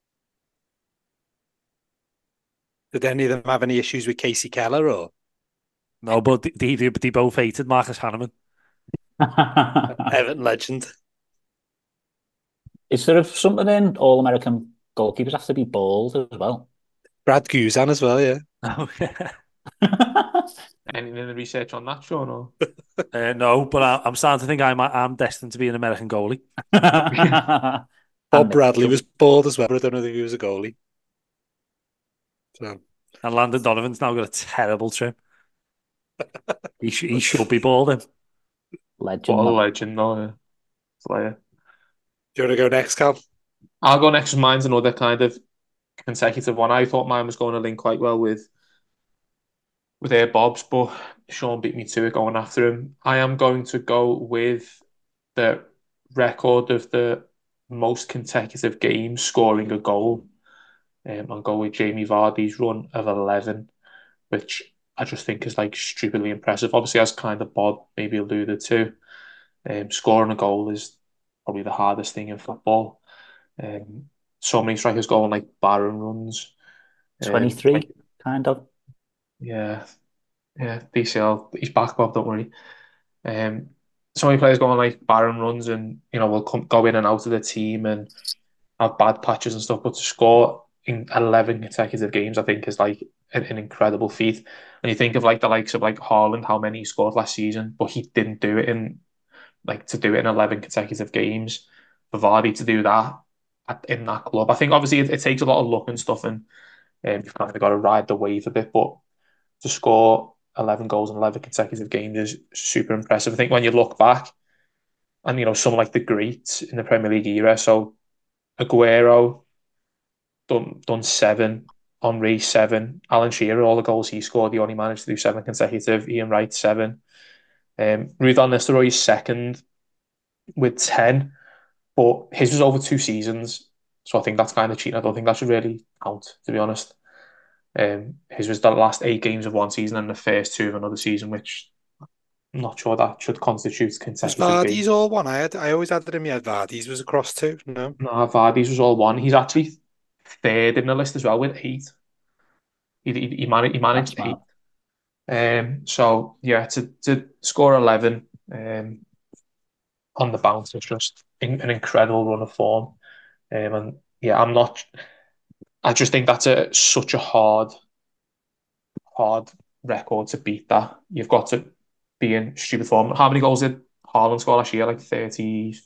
[SPEAKER 4] Did any of them have any issues with Casey Keller or
[SPEAKER 6] No, but they, they, they both hated Marcus Hanneman.
[SPEAKER 4] Everton legend?
[SPEAKER 3] Is there something in All American goalkeepers have to be bald as well?
[SPEAKER 4] Brad Guzan as well, yeah.
[SPEAKER 6] Oh, yeah.
[SPEAKER 5] Anything in the research on that, Sean? Or?
[SPEAKER 6] Uh, no, but I, I'm starting to think I'm I'm destined to be an American goalie.
[SPEAKER 4] Bob
[SPEAKER 3] And
[SPEAKER 4] Bradley
[SPEAKER 3] Mitchell.
[SPEAKER 4] was bald as well, but I don't know if he was a goalie. So
[SPEAKER 6] And Landon Donovan's now got a terrible trim. He, sh- he should be balding.
[SPEAKER 3] Legend.
[SPEAKER 5] What a
[SPEAKER 3] man.
[SPEAKER 5] legend, though. Yeah. Slayer.
[SPEAKER 4] do you want to go next, Cal?
[SPEAKER 5] I'll go next. Mine's another kind of consecutive one. I thought mine was going to link quite well with with Air Bob's, but Sean beat me to it going after him. I am going to go with the record of the most consecutive games scoring a goal. Um, I'll go with Jamie Vardy's run of eleven, which I just think is like stupidly impressive. Obviously, as kind of Bob maybe alluded to, um, scoring a goal is probably the hardest thing in football. Um, so many strikers go on like barren runs. Um,
[SPEAKER 3] twenty-three,
[SPEAKER 5] like-
[SPEAKER 3] kind of.
[SPEAKER 5] yeah, yeah, D C L, he's back, Bob, don't worry. Um, so many players go on like barren runs and, you know, will come, go in and out of the team and have bad patches and stuff, but to score in eleven consecutive games, I think is like an, an incredible feat. And you think of like the likes of like Haaland, how many he scored last season, but he didn't do it in like to do it in eleven consecutive games. For Vardy to do that at, in that club, I think obviously it, it takes a lot of luck and stuff, and um, you've kind of got to ride the wave a bit, but to score eleven goals in eleven consecutive games is super impressive. I think when you look back, and you know, some like the greats in the Premier League era, so Aguero done done seven, Henry seven, Alan Shearer, all the goals he scored, he only managed to do seven consecutive. Ian Wright seven, um, Ruud van Nistelrooy second with ten, but his was over two seasons, so I think that's kind of cheating. I don't think that should really count, to be honest. Um, his was the last eight games of one season and the first two of another season, which I'm not sure that should constitute
[SPEAKER 4] Was
[SPEAKER 5] consecutive
[SPEAKER 4] Vardy's
[SPEAKER 5] games.
[SPEAKER 4] all one? I had, I always had it in my head. Vardy's was across two. No,
[SPEAKER 5] No, Vardy's was all one. He's actually third in the list as well with eight. He he, he managed he managed
[SPEAKER 3] That's
[SPEAKER 5] eight.
[SPEAKER 3] mad.
[SPEAKER 5] Um, so yeah, to to score eleven um on the bounce is just in, an incredible run of form. Um, and yeah, I'm not. I just think that's a such a hard hard record to beat. That you've got to be in stupid form. How many goals did Haaland score last year? Like thirty-five,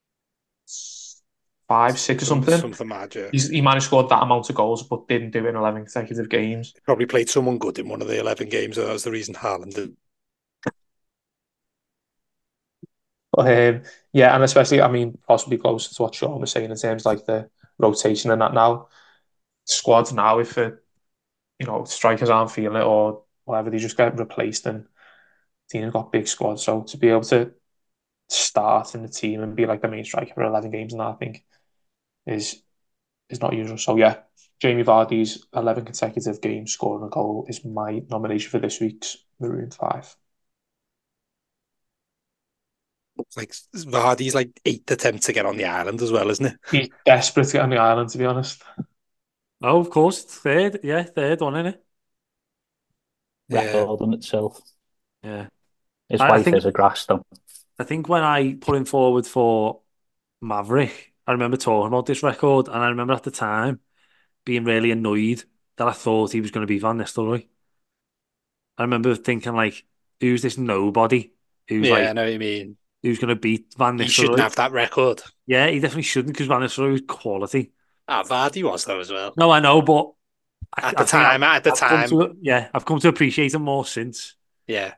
[SPEAKER 5] six or
[SPEAKER 4] Some-
[SPEAKER 5] something.
[SPEAKER 4] something mad. Yeah,
[SPEAKER 5] He's, he managed to score that amount of goals, but didn't do it in eleven consecutive games.
[SPEAKER 4] probably played someone good in one of the eleven games. So that was the reason Haaland did.
[SPEAKER 5] Um, yeah, and especially, I mean, possibly closer to what Sean was saying in terms of like the rotation and that now. Squads now, if it, you know, strikers aren't feeling it or whatever, they just get replaced, and teams have got big squads. So to be able to start in the team and be like the main striker for eleven games and that, I think is is not usual. So yeah, Jamie Vardy's eleven consecutive games scoring a goal is my nomination for this week's Maroon Five.
[SPEAKER 4] It's like Vardy's like eighth attempt to get on the island as well, isn't it?
[SPEAKER 5] He's desperate to get on the island, to be honest.
[SPEAKER 6] Oh, of course, it's third. Yeah, third one, isn't it?
[SPEAKER 4] Yeah.
[SPEAKER 3] Record in itself.
[SPEAKER 6] Yeah.
[SPEAKER 3] His
[SPEAKER 6] I- I
[SPEAKER 3] wife
[SPEAKER 6] think-
[SPEAKER 3] is a grass though.
[SPEAKER 6] I think when I put him forward for Maverick, I remember talking about this record, and I remember at the time being really annoyed that I thought he was going to be Van Nistelrooy. I remember thinking, like, who's this nobody who's
[SPEAKER 4] Yeah, I
[SPEAKER 6] like
[SPEAKER 4] know what you mean.
[SPEAKER 6] who's going to beat Van
[SPEAKER 4] He shouldn't
[SPEAKER 6] Nistelrooy?
[SPEAKER 4] have that record.
[SPEAKER 6] Yeah, he definitely shouldn't because Van Nistelrooy was quality.
[SPEAKER 4] Ah, Vardy was though as well.
[SPEAKER 6] No, I know, but I,
[SPEAKER 4] At the
[SPEAKER 6] I think
[SPEAKER 4] time, at the
[SPEAKER 6] I've come
[SPEAKER 4] time,
[SPEAKER 6] to- yeah, I've come to appreciate him more since.
[SPEAKER 4] yeah.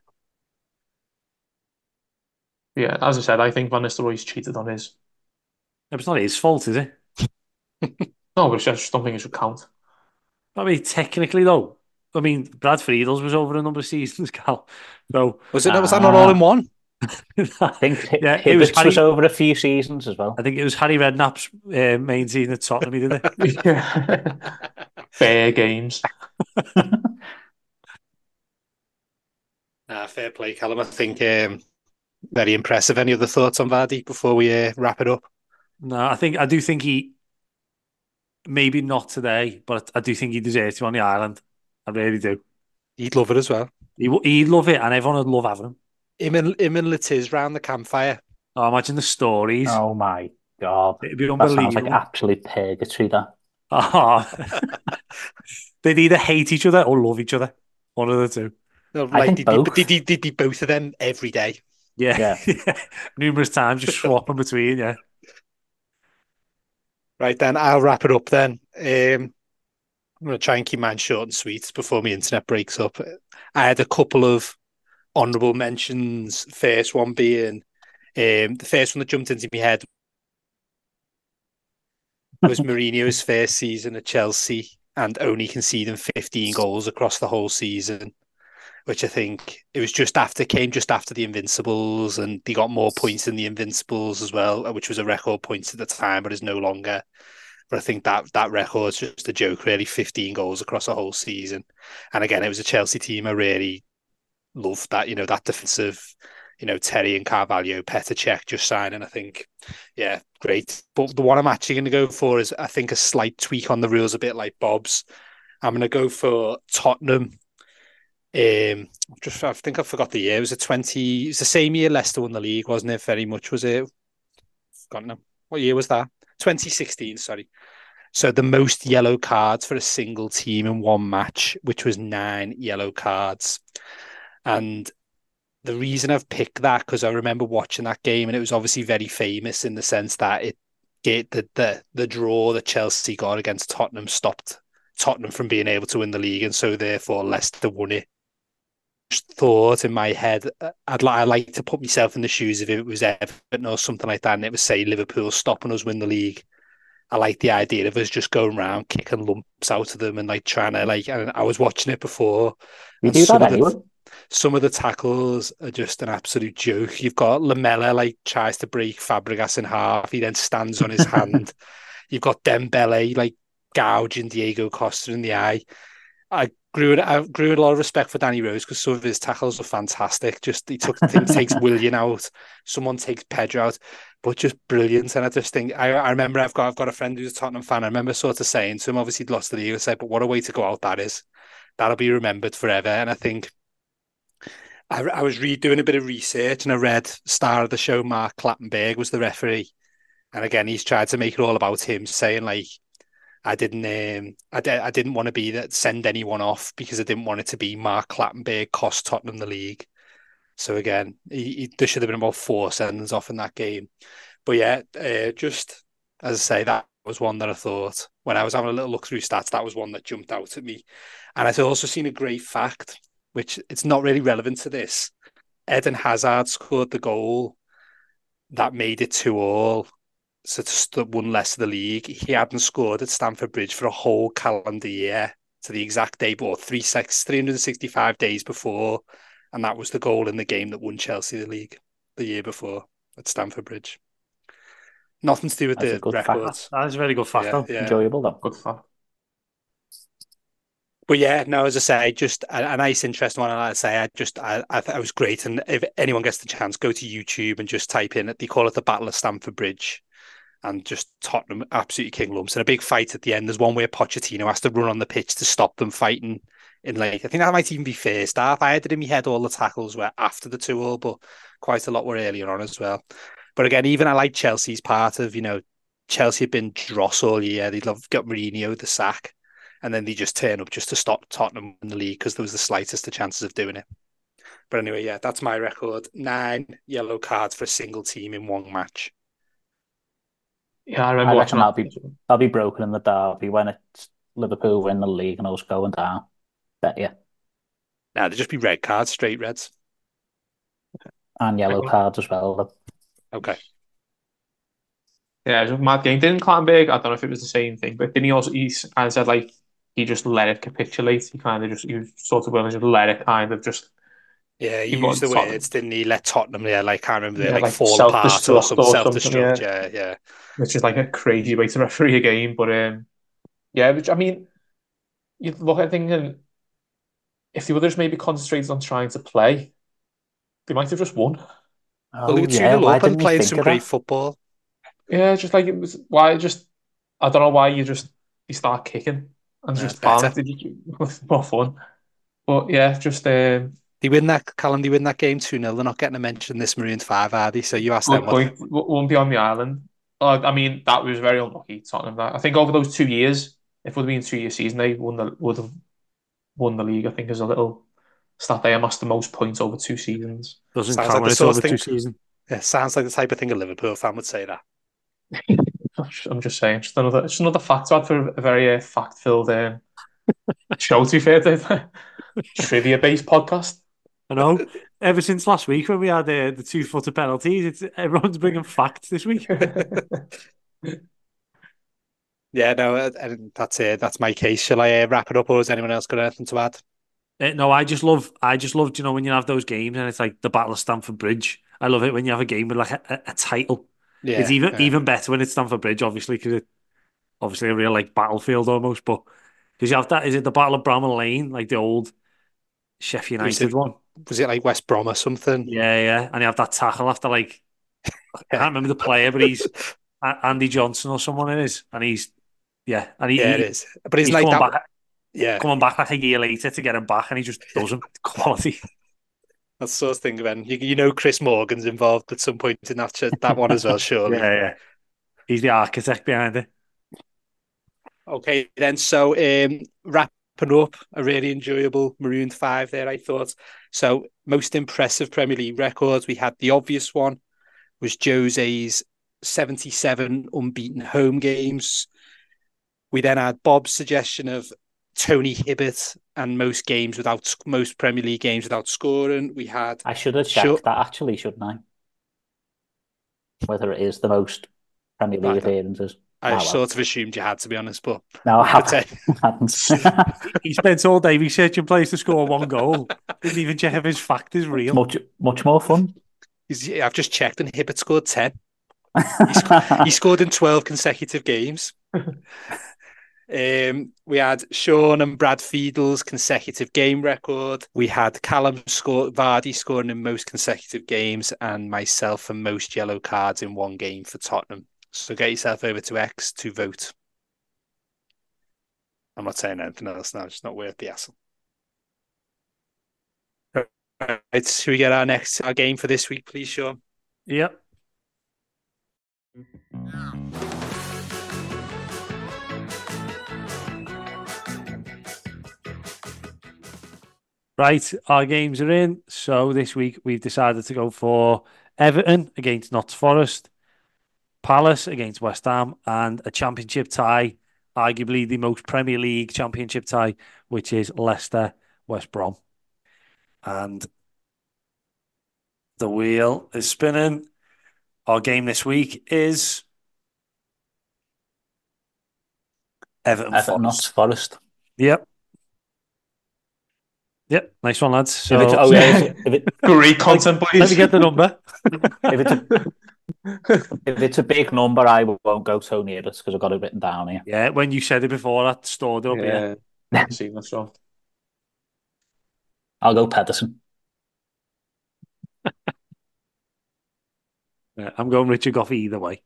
[SPEAKER 5] Yeah, as I said, I think Van Nistelrooy's cheated on his.
[SPEAKER 6] It's not his fault, is it?
[SPEAKER 5] No, but I just don't think it should count.
[SPEAKER 6] I mean, technically, though, I mean, Brad Friedels was over a number of seasons, Cal. So
[SPEAKER 4] Was it? Was that not all in one?
[SPEAKER 3] I think Hi-
[SPEAKER 6] Yeah, it was
[SPEAKER 3] Hibbets was
[SPEAKER 6] Harry-
[SPEAKER 3] over a few seasons as well.
[SPEAKER 6] I think it was Harry Redknapp's uh, main season at Tottenham, he did it.
[SPEAKER 5] Yeah. Fair games.
[SPEAKER 4] Ah, fair play, Callum. I think um, very impressive. Any other thoughts on Vardy before we uh, wrap it up?
[SPEAKER 6] No, I think I do think he maybe not today, but I do think he deserves to be on the island. I really do.
[SPEAKER 4] He'd love it as well.
[SPEAKER 6] He w- he'd love it, and everyone would love having him.
[SPEAKER 4] Him and him and Latiz round the campfire.
[SPEAKER 6] Oh, imagine the stories.
[SPEAKER 3] Oh my god.
[SPEAKER 6] It'd be
[SPEAKER 3] That sounds like
[SPEAKER 6] unbelievable.
[SPEAKER 3] absolute purgatory, that.
[SPEAKER 6] Oh. They'd either hate each other or love each other. One of the two.
[SPEAKER 4] No,
[SPEAKER 3] I
[SPEAKER 4] like
[SPEAKER 3] think
[SPEAKER 4] they'd be,
[SPEAKER 3] both.
[SPEAKER 4] they'd, they'd, they'd be both of them every day.
[SPEAKER 6] Yeah.
[SPEAKER 3] Yeah.
[SPEAKER 6] Numerous times, just swapping between, yeah.
[SPEAKER 4] Right then, I'll wrap it up then. Um, I'm going to try and keep mine short and sweet before my internet breaks up. I had a couple of honourable mentions. First one being, um, the first one that jumped into my head was Mourinho's first season at Chelsea and only conceding fifteen goals across the whole season, which I think it was just after, came just after the Invincibles, and they got more points than the Invincibles as well, which was a record points at the time, but is no longer. But I think that that record's just a joke, really. fifteen goals across a whole season. And again, it was a Chelsea team I really loved that, you know, that defensive, you know, Terry and Carvalho, Petr Cech just signing, I think. Yeah, great. But the one I'm actually going to go for is, I think, a slight tweak on the rules, a bit like Bob's. I'm going to go for Tottenham. Um, just I think I forgot the year. It was a twenty. It was the same year Leicester won the league, wasn't it? Very much, was it? Forgotten now. What year was that? twenty sixteen. Sorry. So the most yellow cards for a single team in one match, which was nine yellow cards, and the reason I've picked that because I remember watching that game, and it was obviously very famous in the sense that it get the the the draw that Chelsea got against Tottenham stopped Tottenham from being able to win the league, and so therefore Leicester won it. Thought in my head, I'd like I like to put myself in the shoes if it was Everton or something like that, and it was say Liverpool stopping us win the league. I like the idea of us just going around kicking lumps out of them and like trying to like. And I was watching it before.
[SPEAKER 3] You
[SPEAKER 4] and
[SPEAKER 3] do
[SPEAKER 4] some
[SPEAKER 3] that
[SPEAKER 4] of the-
[SPEAKER 3] anyway.
[SPEAKER 4] Some of the tackles are just an absolute joke. You've got Lamella like tries to break Fabregas in half. He then stands on his hand. You've got Dembele like gouging Diego Costa in the eye. I grew I grew a lot of respect for Danny Rose because some of his tackles were fantastic. Just he took things takes Willian out, someone takes Pedro out, but just brilliant. And I just think I, I remember I've got I've got a friend who's a Tottenham fan. I remember sort of saying to him, obviously he'd lost the league. I said, but what a way to go out that is. That'll be remembered forever. And I think I, I was re doing a bit of research, and I read star of the show Mark Clattenburg was the referee, and again he's tried to make it all about him, saying like. I didn't. Um, I, di- I didn't want to be that send anyone off because I didn't want it to be Mark Clattenburg cost Tottenham the league. So again, he, he, there should have been about four sendings off in that game. But yeah, uh, just as I say, that was one that I thought when I was having a little look through stats, that was one that jumped out at me. And I've also seen a great fact, which it's not really relevant to this. Eden Hazard scored the goal that made it two all. So to one less of the league, he hadn't scored at Stamford Bridge for a whole calendar year to the exact day, but three six three hundred sixty-five days before, and that was the goal in the game that won Chelsea the league the year before at Stamford Bridge. Nothing to do with
[SPEAKER 3] That's a
[SPEAKER 4] the
[SPEAKER 3] good
[SPEAKER 4] records.
[SPEAKER 6] That is a very good fact,
[SPEAKER 4] Yeah,
[SPEAKER 6] though.
[SPEAKER 4] yeah.
[SPEAKER 3] Enjoyable though.
[SPEAKER 5] Good fact.
[SPEAKER 4] But yeah, no, as I say, just a, a nice, interesting one. And like I say, I just, I, I thought it was great. And if anyone gets the chance, go to YouTube and just type in, they call it the Battle of Stamford Bridge. And just Tottenham absolutely king lumps. And a big fight at the end. There's one where Pochettino has to run on the pitch to stop them fighting in like, I think that might even be first half. I had it in my head all the tackles were after the two all, but quite a lot were earlier on as well. But again, even I like Chelsea's part of, you know, Chelsea had been dross all year. They'd love got Mourinho the sack. And then they just turn up just to stop Tottenham in the league because there was the slightest of chances of doing it. But anyway, yeah, that's my record. Nine yellow cards for a single team in one match.
[SPEAKER 5] Yeah, I remember
[SPEAKER 3] I
[SPEAKER 5] watching
[SPEAKER 3] reckon
[SPEAKER 5] that.
[SPEAKER 3] that'll be that'll be broken in the derby when it's Liverpool win the league and us going down. Bet you.
[SPEAKER 4] Now they'd just be red cards, straight reds.
[SPEAKER 3] And yellow
[SPEAKER 5] Okay.
[SPEAKER 3] cards as well. Though.
[SPEAKER 4] Okay.
[SPEAKER 5] Yeah, it was a mad game. Didn't Clattenburg, I don't know if it was the same thing, but didn't he also, he kind of said like, he just let it capitulate. He kind of just, he was sort of willing to just let it kind of just,
[SPEAKER 4] Yeah, he
[SPEAKER 5] He
[SPEAKER 4] used the
[SPEAKER 5] wants Tottenham.
[SPEAKER 4] words, didn't he? Let Tottenham, yeah, like, can't remember,
[SPEAKER 5] Yeah,
[SPEAKER 4] like,
[SPEAKER 5] like
[SPEAKER 4] fall apart or
[SPEAKER 5] self-destruct
[SPEAKER 4] some
[SPEAKER 5] or
[SPEAKER 4] self-destruct,
[SPEAKER 5] something,
[SPEAKER 4] yeah, yeah.
[SPEAKER 5] which is like a crazy way to referee a game. But um, yeah, which I mean, you look at things and if the others maybe concentrated on trying to play, they might have just won.
[SPEAKER 3] Oh
[SPEAKER 4] Well, they were two
[SPEAKER 3] yeah,
[SPEAKER 4] nil
[SPEAKER 3] why
[SPEAKER 4] up and
[SPEAKER 3] didn't we
[SPEAKER 4] playing
[SPEAKER 3] think
[SPEAKER 4] some
[SPEAKER 3] of
[SPEAKER 4] great
[SPEAKER 3] that?
[SPEAKER 4] football.
[SPEAKER 5] Yeah, just like it was why just I don't know why you just you start kicking and
[SPEAKER 4] Yeah,
[SPEAKER 5] just
[SPEAKER 4] better.
[SPEAKER 5] balanced it more fun. But yeah, just um,
[SPEAKER 4] They win that, Callum, they win that game two nil. They're not getting a mention this Maroon five, are they? So you asked them
[SPEAKER 5] good
[SPEAKER 4] what.
[SPEAKER 5] point. W- Won't be on the island. Uh, I mean, that was very unlucky, Tottenham. That I think over those two years, if it would have been a two-year season, they won the, would have won the league. I think is a little stat. They amassed the most points over two seasons.
[SPEAKER 6] Doesn't
[SPEAKER 4] Sounds
[SPEAKER 6] count
[SPEAKER 4] like
[SPEAKER 6] when
[SPEAKER 4] the
[SPEAKER 6] it's
[SPEAKER 4] sort
[SPEAKER 6] over
[SPEAKER 4] of thing-
[SPEAKER 6] two seasons.
[SPEAKER 4] Yeah, sounds like the type of thing a Liverpool fan would say that.
[SPEAKER 5] I'm just saying, just another, just another fact to add for a very uh, fact-filled um, show. To be fair, to trivia-based podcast.
[SPEAKER 6] I know. Ever since last week when we had uh, the two-footer penalties, it's everyone's bringing facts this week.
[SPEAKER 4] Yeah, no, uh, and that's it. That's my case. Shall I uh, wrap it up, or has anyone else got anything to add?
[SPEAKER 6] Uh, no, I just love, I just love, you know, when you have those games and it's like the Battle of Stamford Bridge. I love it when you have a game with like a, a, a title.
[SPEAKER 4] Yeah,
[SPEAKER 6] It's even
[SPEAKER 4] yeah.
[SPEAKER 6] even better when it's Stamford Bridge, obviously, because it's obviously a real like battlefield almost. But because you have that, is it the Battle of Bramall Lane, like the old Sheffield
[SPEAKER 4] Was
[SPEAKER 6] United
[SPEAKER 4] it-
[SPEAKER 6] one?
[SPEAKER 4] Was it like West Brom or something?
[SPEAKER 6] Yeah, yeah. And you have that tackle after like I can't remember the player, but he's A- Andy Johnson or someone it is, and he's yeah, and he,
[SPEAKER 4] Yeah,
[SPEAKER 6] he-
[SPEAKER 4] it is. But it's
[SPEAKER 6] he's
[SPEAKER 4] like
[SPEAKER 6] coming
[SPEAKER 4] that.
[SPEAKER 6] back,
[SPEAKER 4] Yeah,
[SPEAKER 6] coming back like a year later to get him back, and he just doesn't quality.
[SPEAKER 4] that's the sort of thing. When you, you know Chris Morgan's involved at some point in that that one as well, surely.
[SPEAKER 6] Yeah, yeah. He's the architect behind it.
[SPEAKER 4] Okay, then. So, um, wrapping up, a really enjoyable Marooned Five there, I thought. So, most impressive Premier League records. We had the obvious one was Jose's seventy-seven unbeaten home games. We then had Bob's suggestion of Tony Hibbert and most games without most Premier League games without scoring. We had
[SPEAKER 3] I should have checked
[SPEAKER 4] Sure.
[SPEAKER 3] that actually, shouldn't I? Whether it is the most Premier
[SPEAKER 4] Right,
[SPEAKER 3] League
[SPEAKER 4] then.
[SPEAKER 3] appearances.
[SPEAKER 4] I
[SPEAKER 3] Oh, well.
[SPEAKER 4] sort of assumed you had, to be honest, but
[SPEAKER 3] No, I
[SPEAKER 4] I'd say-
[SPEAKER 3] haven't.
[SPEAKER 6] He spent all day researching plays to score one goal. Didn't even check if his fact is real.
[SPEAKER 3] much, much more fun.
[SPEAKER 4] he's, I've just checked and Hibbert scored ten. He scored in twelve consecutive games. Um, we had Sean and Brad Fiedel's consecutive game record. We had Callum score, Vardy scoring in most consecutive games, and myself and most yellow cards in one game for Tottenham. So get yourself over to X to vote. I'm not saying anything else now. It's not worth the hassle. Right, should we get our next our game for this week, please, Sean?
[SPEAKER 6] Yep. Right, our games are in. So this week we've decided to go for Everton against Notts Forest, Palace against West Ham, and a championship tie, arguably the most Premier League championship tie, which is Leicester West Brom. And the wheel is spinning. Our game this week is Everton,
[SPEAKER 3] Everton, Notts
[SPEAKER 6] Forest.
[SPEAKER 3] Forest.
[SPEAKER 6] Yep. Yep. Nice one, lads. So,
[SPEAKER 3] If it's, oh, yeah, if, if, it,
[SPEAKER 5] Great content, boys.
[SPEAKER 6] let me get the number.
[SPEAKER 3] if, it's a, if it's a big number, I won't go so near it because I've got it written down here.
[SPEAKER 6] Yeah, when you said it before, I stored it up here.
[SPEAKER 5] Yeah, I've seen that one.
[SPEAKER 3] I'll go Pedersen.
[SPEAKER 6] Yeah, I'm going Richard Goffey either way.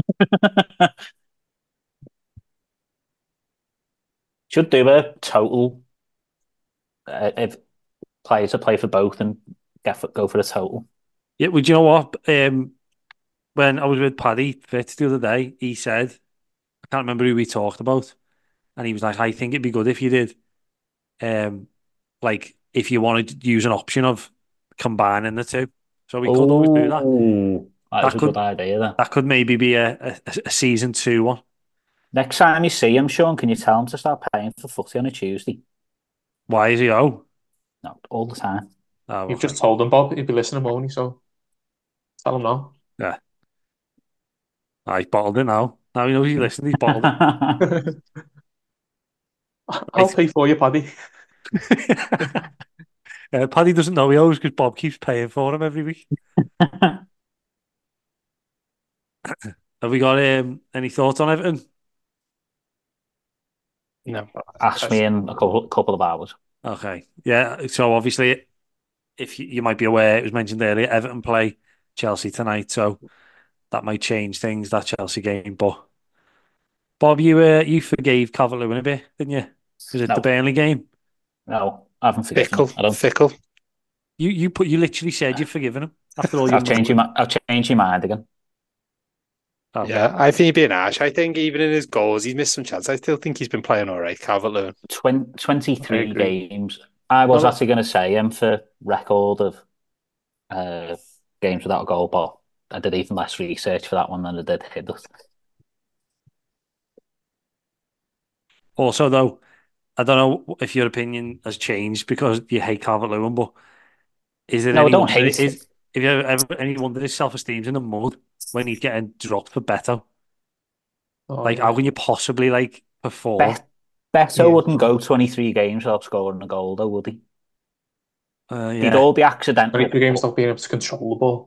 [SPEAKER 3] Should do a total. Uh, if players to play for both and get for, go for the total.
[SPEAKER 6] Yeah, well, do you know what? Um, when I was with Paddy Fitz the other day, he said, I can't remember who we talked about, and he was like, I think it'd be good if you did, um, like, if you wanted to use an option of combining the two. So we could always do that.
[SPEAKER 3] Ooh, That is
[SPEAKER 6] That
[SPEAKER 3] a
[SPEAKER 6] could-
[SPEAKER 3] good idea. Then
[SPEAKER 6] That could maybe be a, a, a season two one.
[SPEAKER 3] next time you see him, Sean, can you tell him to start paying for footy on a Tuesday?
[SPEAKER 6] Why is he? Oh,
[SPEAKER 3] No, all the time.
[SPEAKER 6] oh
[SPEAKER 5] You've
[SPEAKER 6] okay.
[SPEAKER 5] just told him, Bob. He'd be listening, won't he? So tell him now.
[SPEAKER 6] Oh, he's bottled it now. Now he knows he's listening. He's bottled it.
[SPEAKER 5] I'll pay for you, Paddy.
[SPEAKER 6] uh, Paddy doesn't know he owes because Bob keeps paying for him every week. Have we got um, any thoughts on Everton?
[SPEAKER 4] No.
[SPEAKER 3] Ask me in a couple, couple of hours.
[SPEAKER 6] Okay. Yeah. So obviously, if you, you might be aware, it was mentioned earlier, Everton play Chelsea tonight, so that might change things, that Chelsea game. But Bob, you uh, you forgave Calvert-Lewin a bit, didn't you? Was it
[SPEAKER 3] No.
[SPEAKER 6] the Burnley game?
[SPEAKER 3] No, I haven't forgiven
[SPEAKER 4] Fickle.
[SPEAKER 3] him. I don't.
[SPEAKER 4] Fickle.
[SPEAKER 6] You you put you literally said you've forgiven him after all
[SPEAKER 3] I'll
[SPEAKER 6] you've
[SPEAKER 3] change your. mi- I'll change your mind again.
[SPEAKER 2] Oh.
[SPEAKER 4] Yeah, I think he'd be an ash. I think even in his goals, he's missed some chance. I still think he's been playing all right, Calvert-Lewin.
[SPEAKER 3] Twen-
[SPEAKER 5] I
[SPEAKER 3] twenty-three
[SPEAKER 5] agree.
[SPEAKER 3] games. I was
[SPEAKER 5] No, no.
[SPEAKER 3] actually going to say him for record of uh, games without a goal, but I did even less research for that one than I did Hiddleston.
[SPEAKER 6] Also, though, I don't know if your opinion has changed because you hate Calvert-Lewin, but is there
[SPEAKER 3] No, I
[SPEAKER 6] any
[SPEAKER 3] don't
[SPEAKER 6] wonder
[SPEAKER 3] hate
[SPEAKER 6] is
[SPEAKER 3] it.
[SPEAKER 6] if you ever, ever any wonder his self-esteem's in the mud when he's getting dropped for Beto?
[SPEAKER 5] Oh,
[SPEAKER 6] Like,
[SPEAKER 5] yeah.
[SPEAKER 6] how can you possibly like perform?
[SPEAKER 3] Bet- Beto
[SPEAKER 5] Yeah.
[SPEAKER 3] wouldn't go twenty-three games without scoring a goal, though, would he?
[SPEAKER 6] Uh,
[SPEAKER 3] They'd
[SPEAKER 6] yeah,
[SPEAKER 3] all be accidental.
[SPEAKER 5] twenty-three games not being able to control the ball.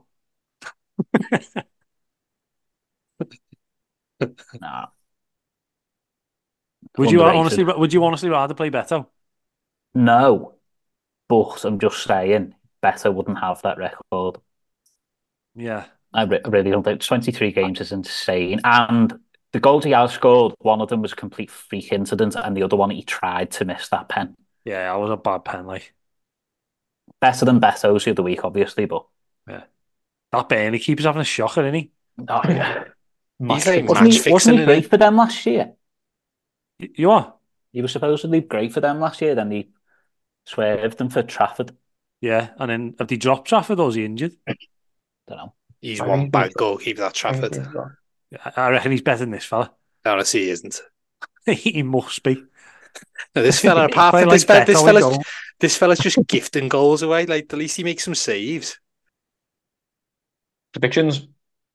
[SPEAKER 3] Nah.
[SPEAKER 6] would you
[SPEAKER 3] Underrated.
[SPEAKER 6] honestly would you honestly rather play Beto?
[SPEAKER 3] No, but I'm just saying, Beto wouldn't have that record.
[SPEAKER 6] Yeah,
[SPEAKER 3] I, re- I really don't think twenty-three games is insane. And the goals he has scored, one of them was a complete freak incident, and the other one he tried to miss that pen.
[SPEAKER 6] yeah, I was a bad pen. Like
[SPEAKER 3] Better than Beto's the other week, obviously, but
[SPEAKER 6] that Burnley keeper's having a shocker, isn't he?
[SPEAKER 3] oh yeah,
[SPEAKER 4] He's like
[SPEAKER 5] Match
[SPEAKER 3] wasn't
[SPEAKER 4] match
[SPEAKER 3] he?
[SPEAKER 4] fixing,
[SPEAKER 3] Wasn't he
[SPEAKER 4] isn't
[SPEAKER 3] great
[SPEAKER 4] he?
[SPEAKER 3] for them last year?
[SPEAKER 6] Y- You are?
[SPEAKER 3] He was supposedly great for them last year. Then he swerved them for Trafford.
[SPEAKER 6] Yeah, and then have they dropped Trafford or is he injured?
[SPEAKER 3] Don't know.
[SPEAKER 4] He's
[SPEAKER 5] I
[SPEAKER 4] one
[SPEAKER 5] think
[SPEAKER 4] bad
[SPEAKER 5] he's-
[SPEAKER 4] goalkeeper, that
[SPEAKER 5] I think
[SPEAKER 4] Trafford.
[SPEAKER 5] he's wrong.
[SPEAKER 6] I I reckon he's better than this fella.
[SPEAKER 4] Honestly, he isn't.
[SPEAKER 6] He must be.
[SPEAKER 4] No, this fella, apart
[SPEAKER 6] Play
[SPEAKER 4] from this,
[SPEAKER 6] like
[SPEAKER 4] fella, this
[SPEAKER 6] Beto in
[SPEAKER 4] fella's,
[SPEAKER 6] goal.
[SPEAKER 4] this fella's just gifting goals away. Like, at least he makes some saves.
[SPEAKER 5] Predictions?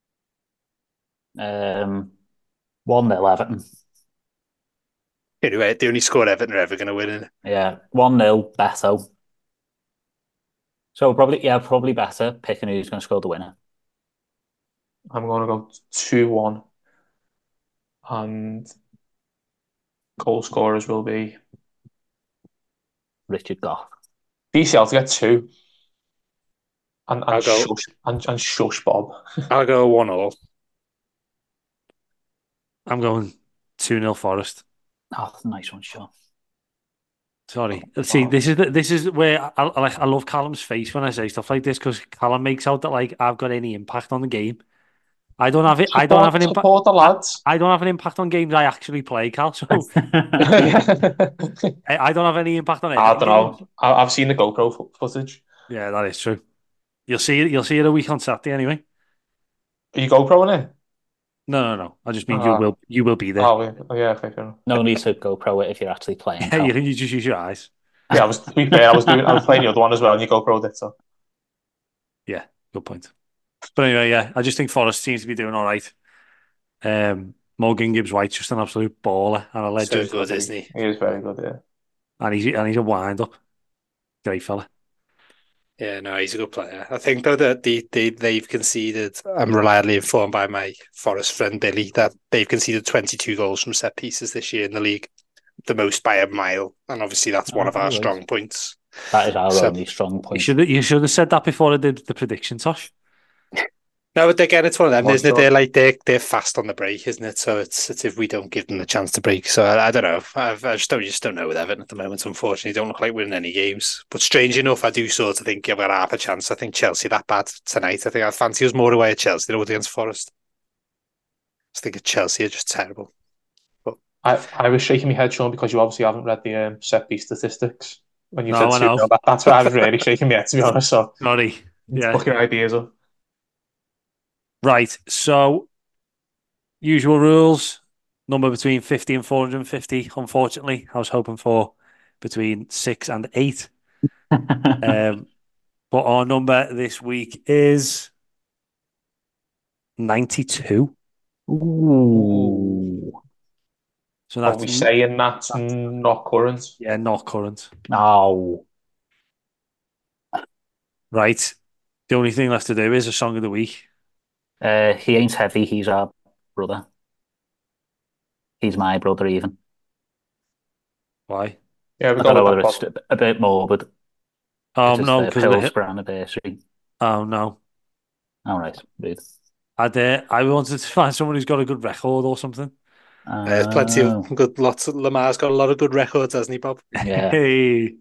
[SPEAKER 3] Um, one nil Everton.
[SPEAKER 4] Anyway, the only score Everton are ever going to win. Innit?
[SPEAKER 3] Yeah, one nil Beto. So probably, yeah, probably better picking who's going to score the winner.
[SPEAKER 5] I'm going to go two one. And goal scorers will be
[SPEAKER 3] Richard Goff.
[SPEAKER 5] D C L to get two. And,
[SPEAKER 4] I'll
[SPEAKER 5] and,
[SPEAKER 4] go-
[SPEAKER 5] shush, and, and shush Bob.
[SPEAKER 4] I'll go one all.
[SPEAKER 6] I'm going two nil Forest.
[SPEAKER 3] Oh, nice one, Sean.
[SPEAKER 6] Sorry.
[SPEAKER 5] Oh,
[SPEAKER 6] See,
[SPEAKER 5] wow.
[SPEAKER 6] this is the, this is where I, I like. I love Callum's face when I say stuff like this because Callum makes out that like I've got any impact on the game. I don't have it. I don't have an impact.
[SPEAKER 5] Support the lads.
[SPEAKER 6] I don't have an impact on games I actually play, Cal. So
[SPEAKER 5] I
[SPEAKER 6] I I don't have any impact on it.
[SPEAKER 5] don't know. I- I've seen the GoPro fo- footage.
[SPEAKER 6] Yeah, that is true. You'll see it. You'll see it a week on Saturday anyway.
[SPEAKER 5] Are you GoProing it?
[SPEAKER 6] No, no, no. I just mean you
[SPEAKER 5] Ah.
[SPEAKER 6] will. You will be there.
[SPEAKER 5] Oh, yeah, oh, yeah, okay, fair enough.
[SPEAKER 3] No need to GoPro it if you're actually playing.
[SPEAKER 6] Yeah,
[SPEAKER 3] Cal.
[SPEAKER 6] you can you just use your eyes.
[SPEAKER 5] Yeah, I was to be fair, I was doing, I was playing the other one as well, and you GoPro'd it. So
[SPEAKER 6] Yeah, good point. But anyway, yeah, I just think Forest seems to be doing all right. Um, Morgan Gibbs White's just an absolute baller and a
[SPEAKER 4] So
[SPEAKER 6] legend,
[SPEAKER 4] good, isn't he?
[SPEAKER 5] he is very good. Yeah,
[SPEAKER 6] and he's and he's a wind up, great fella.
[SPEAKER 4] Yeah, no, he's a good player. I think though that they, they they've conceded. I'm reliably informed by my Forest friend Billy that they've conceded twenty-two goals from set pieces this year in the league, the most by a mile, and obviously that's one
[SPEAKER 3] Oh,
[SPEAKER 4] of our
[SPEAKER 3] right.
[SPEAKER 4] strong points.
[SPEAKER 3] That is our
[SPEAKER 4] So-
[SPEAKER 3] only strong
[SPEAKER 6] You
[SPEAKER 3] point.
[SPEAKER 6] should you should have said that before I did the prediction, Tosh.
[SPEAKER 4] No, but again, it's one of them,
[SPEAKER 5] One
[SPEAKER 4] isn't it?
[SPEAKER 5] shot.
[SPEAKER 4] They're like they're they're fast on the break, isn't it? So it's it's if we don't give them the chance to break. So I, I don't know. I've, I just don't just don't know with Everton at the moment. Unfortunately, don't look like winning any games. But strange enough, I do sort of think I've got half a chance. I think Chelsea that bad tonight. I think I fancy us more away at Chelsea than I would against Forest. I just think at Chelsea are just terrible.
[SPEAKER 5] I I was shaking my head, Sean, because you obviously haven't read the um, set piece statistics when you
[SPEAKER 6] No,
[SPEAKER 5] said
[SPEAKER 6] I
[SPEAKER 5] two
[SPEAKER 6] know.
[SPEAKER 5] nil. That, that's why I was really shaking my head, to be honest. So
[SPEAKER 6] Sorry. Yeah.
[SPEAKER 5] fucking ideas up.
[SPEAKER 6] Right. So, usual rules. Number between fifty and four hundred fifty. Unfortunately, I was hoping for between six and eight. Um, but our number this week is ninety-two.
[SPEAKER 3] Ooh.
[SPEAKER 6] So
[SPEAKER 5] Are
[SPEAKER 6] that's
[SPEAKER 5] we saying that's not current?
[SPEAKER 6] yeah, not current.
[SPEAKER 3] No.
[SPEAKER 6] Right. The only thing left to do is a song of the week.
[SPEAKER 3] Uh, he ain't heavy. He's our brother. He's my brother, even.
[SPEAKER 6] Why?
[SPEAKER 5] Yeah, we
[SPEAKER 3] I
[SPEAKER 5] go
[SPEAKER 3] don't know
[SPEAKER 5] with
[SPEAKER 3] whether
[SPEAKER 5] that.
[SPEAKER 3] it's a bit morbid.
[SPEAKER 6] Oh
[SPEAKER 3] It's
[SPEAKER 6] no,
[SPEAKER 3] the
[SPEAKER 6] because of the hip.
[SPEAKER 3] Hillsborough anniversary.
[SPEAKER 6] Oh no.
[SPEAKER 3] All right, rude.
[SPEAKER 6] I dare. I wanted to find someone who's got a good record or something.
[SPEAKER 4] Uh, there's plenty
[SPEAKER 3] Oh,
[SPEAKER 4] of good. Lots of Lamar's got a lot of good records, hasn't he, Bob?
[SPEAKER 3] yeah.
[SPEAKER 6] Hey,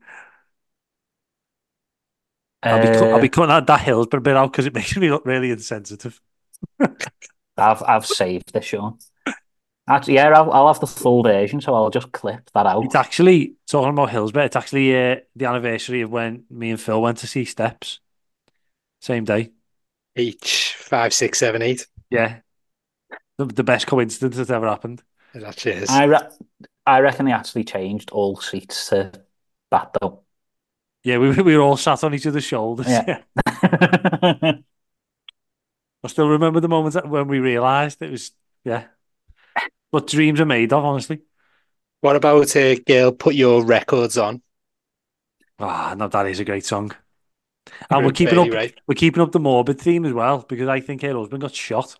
[SPEAKER 6] I'll be cu- I'll
[SPEAKER 3] Uh,
[SPEAKER 6] be cutting out that Hillsborough bit out because it makes me look really insensitive.
[SPEAKER 3] I've I've saved this, Sean. Actually, yeah, I'll, I'll have the full version, so I'll just clip that out.
[SPEAKER 6] It's actually, talking about Hillsborough, it's actually uh, the anniversary of when me and Phil went to see Steps. Same day.
[SPEAKER 4] H five six seven eight.
[SPEAKER 6] Yeah. The, the best coincidence that's ever happened.
[SPEAKER 4] It actually is.
[SPEAKER 3] I re- I reckon they actually changed all seats to that though.
[SPEAKER 6] Yeah, we, we were all sat on each other's shoulders.
[SPEAKER 3] Yeah.
[SPEAKER 6] I still remember the moment that- when we realised it was, yeah, what dreams are made of, honestly.
[SPEAKER 4] What about uh, Gail? Put your records on.
[SPEAKER 6] Ah, no, that is a great song. And we're
[SPEAKER 4] Great
[SPEAKER 6] keeping
[SPEAKER 4] Bailey,
[SPEAKER 6] up,
[SPEAKER 4] right?
[SPEAKER 6] we're keeping up the morbid theme as well because I think her husband got shot.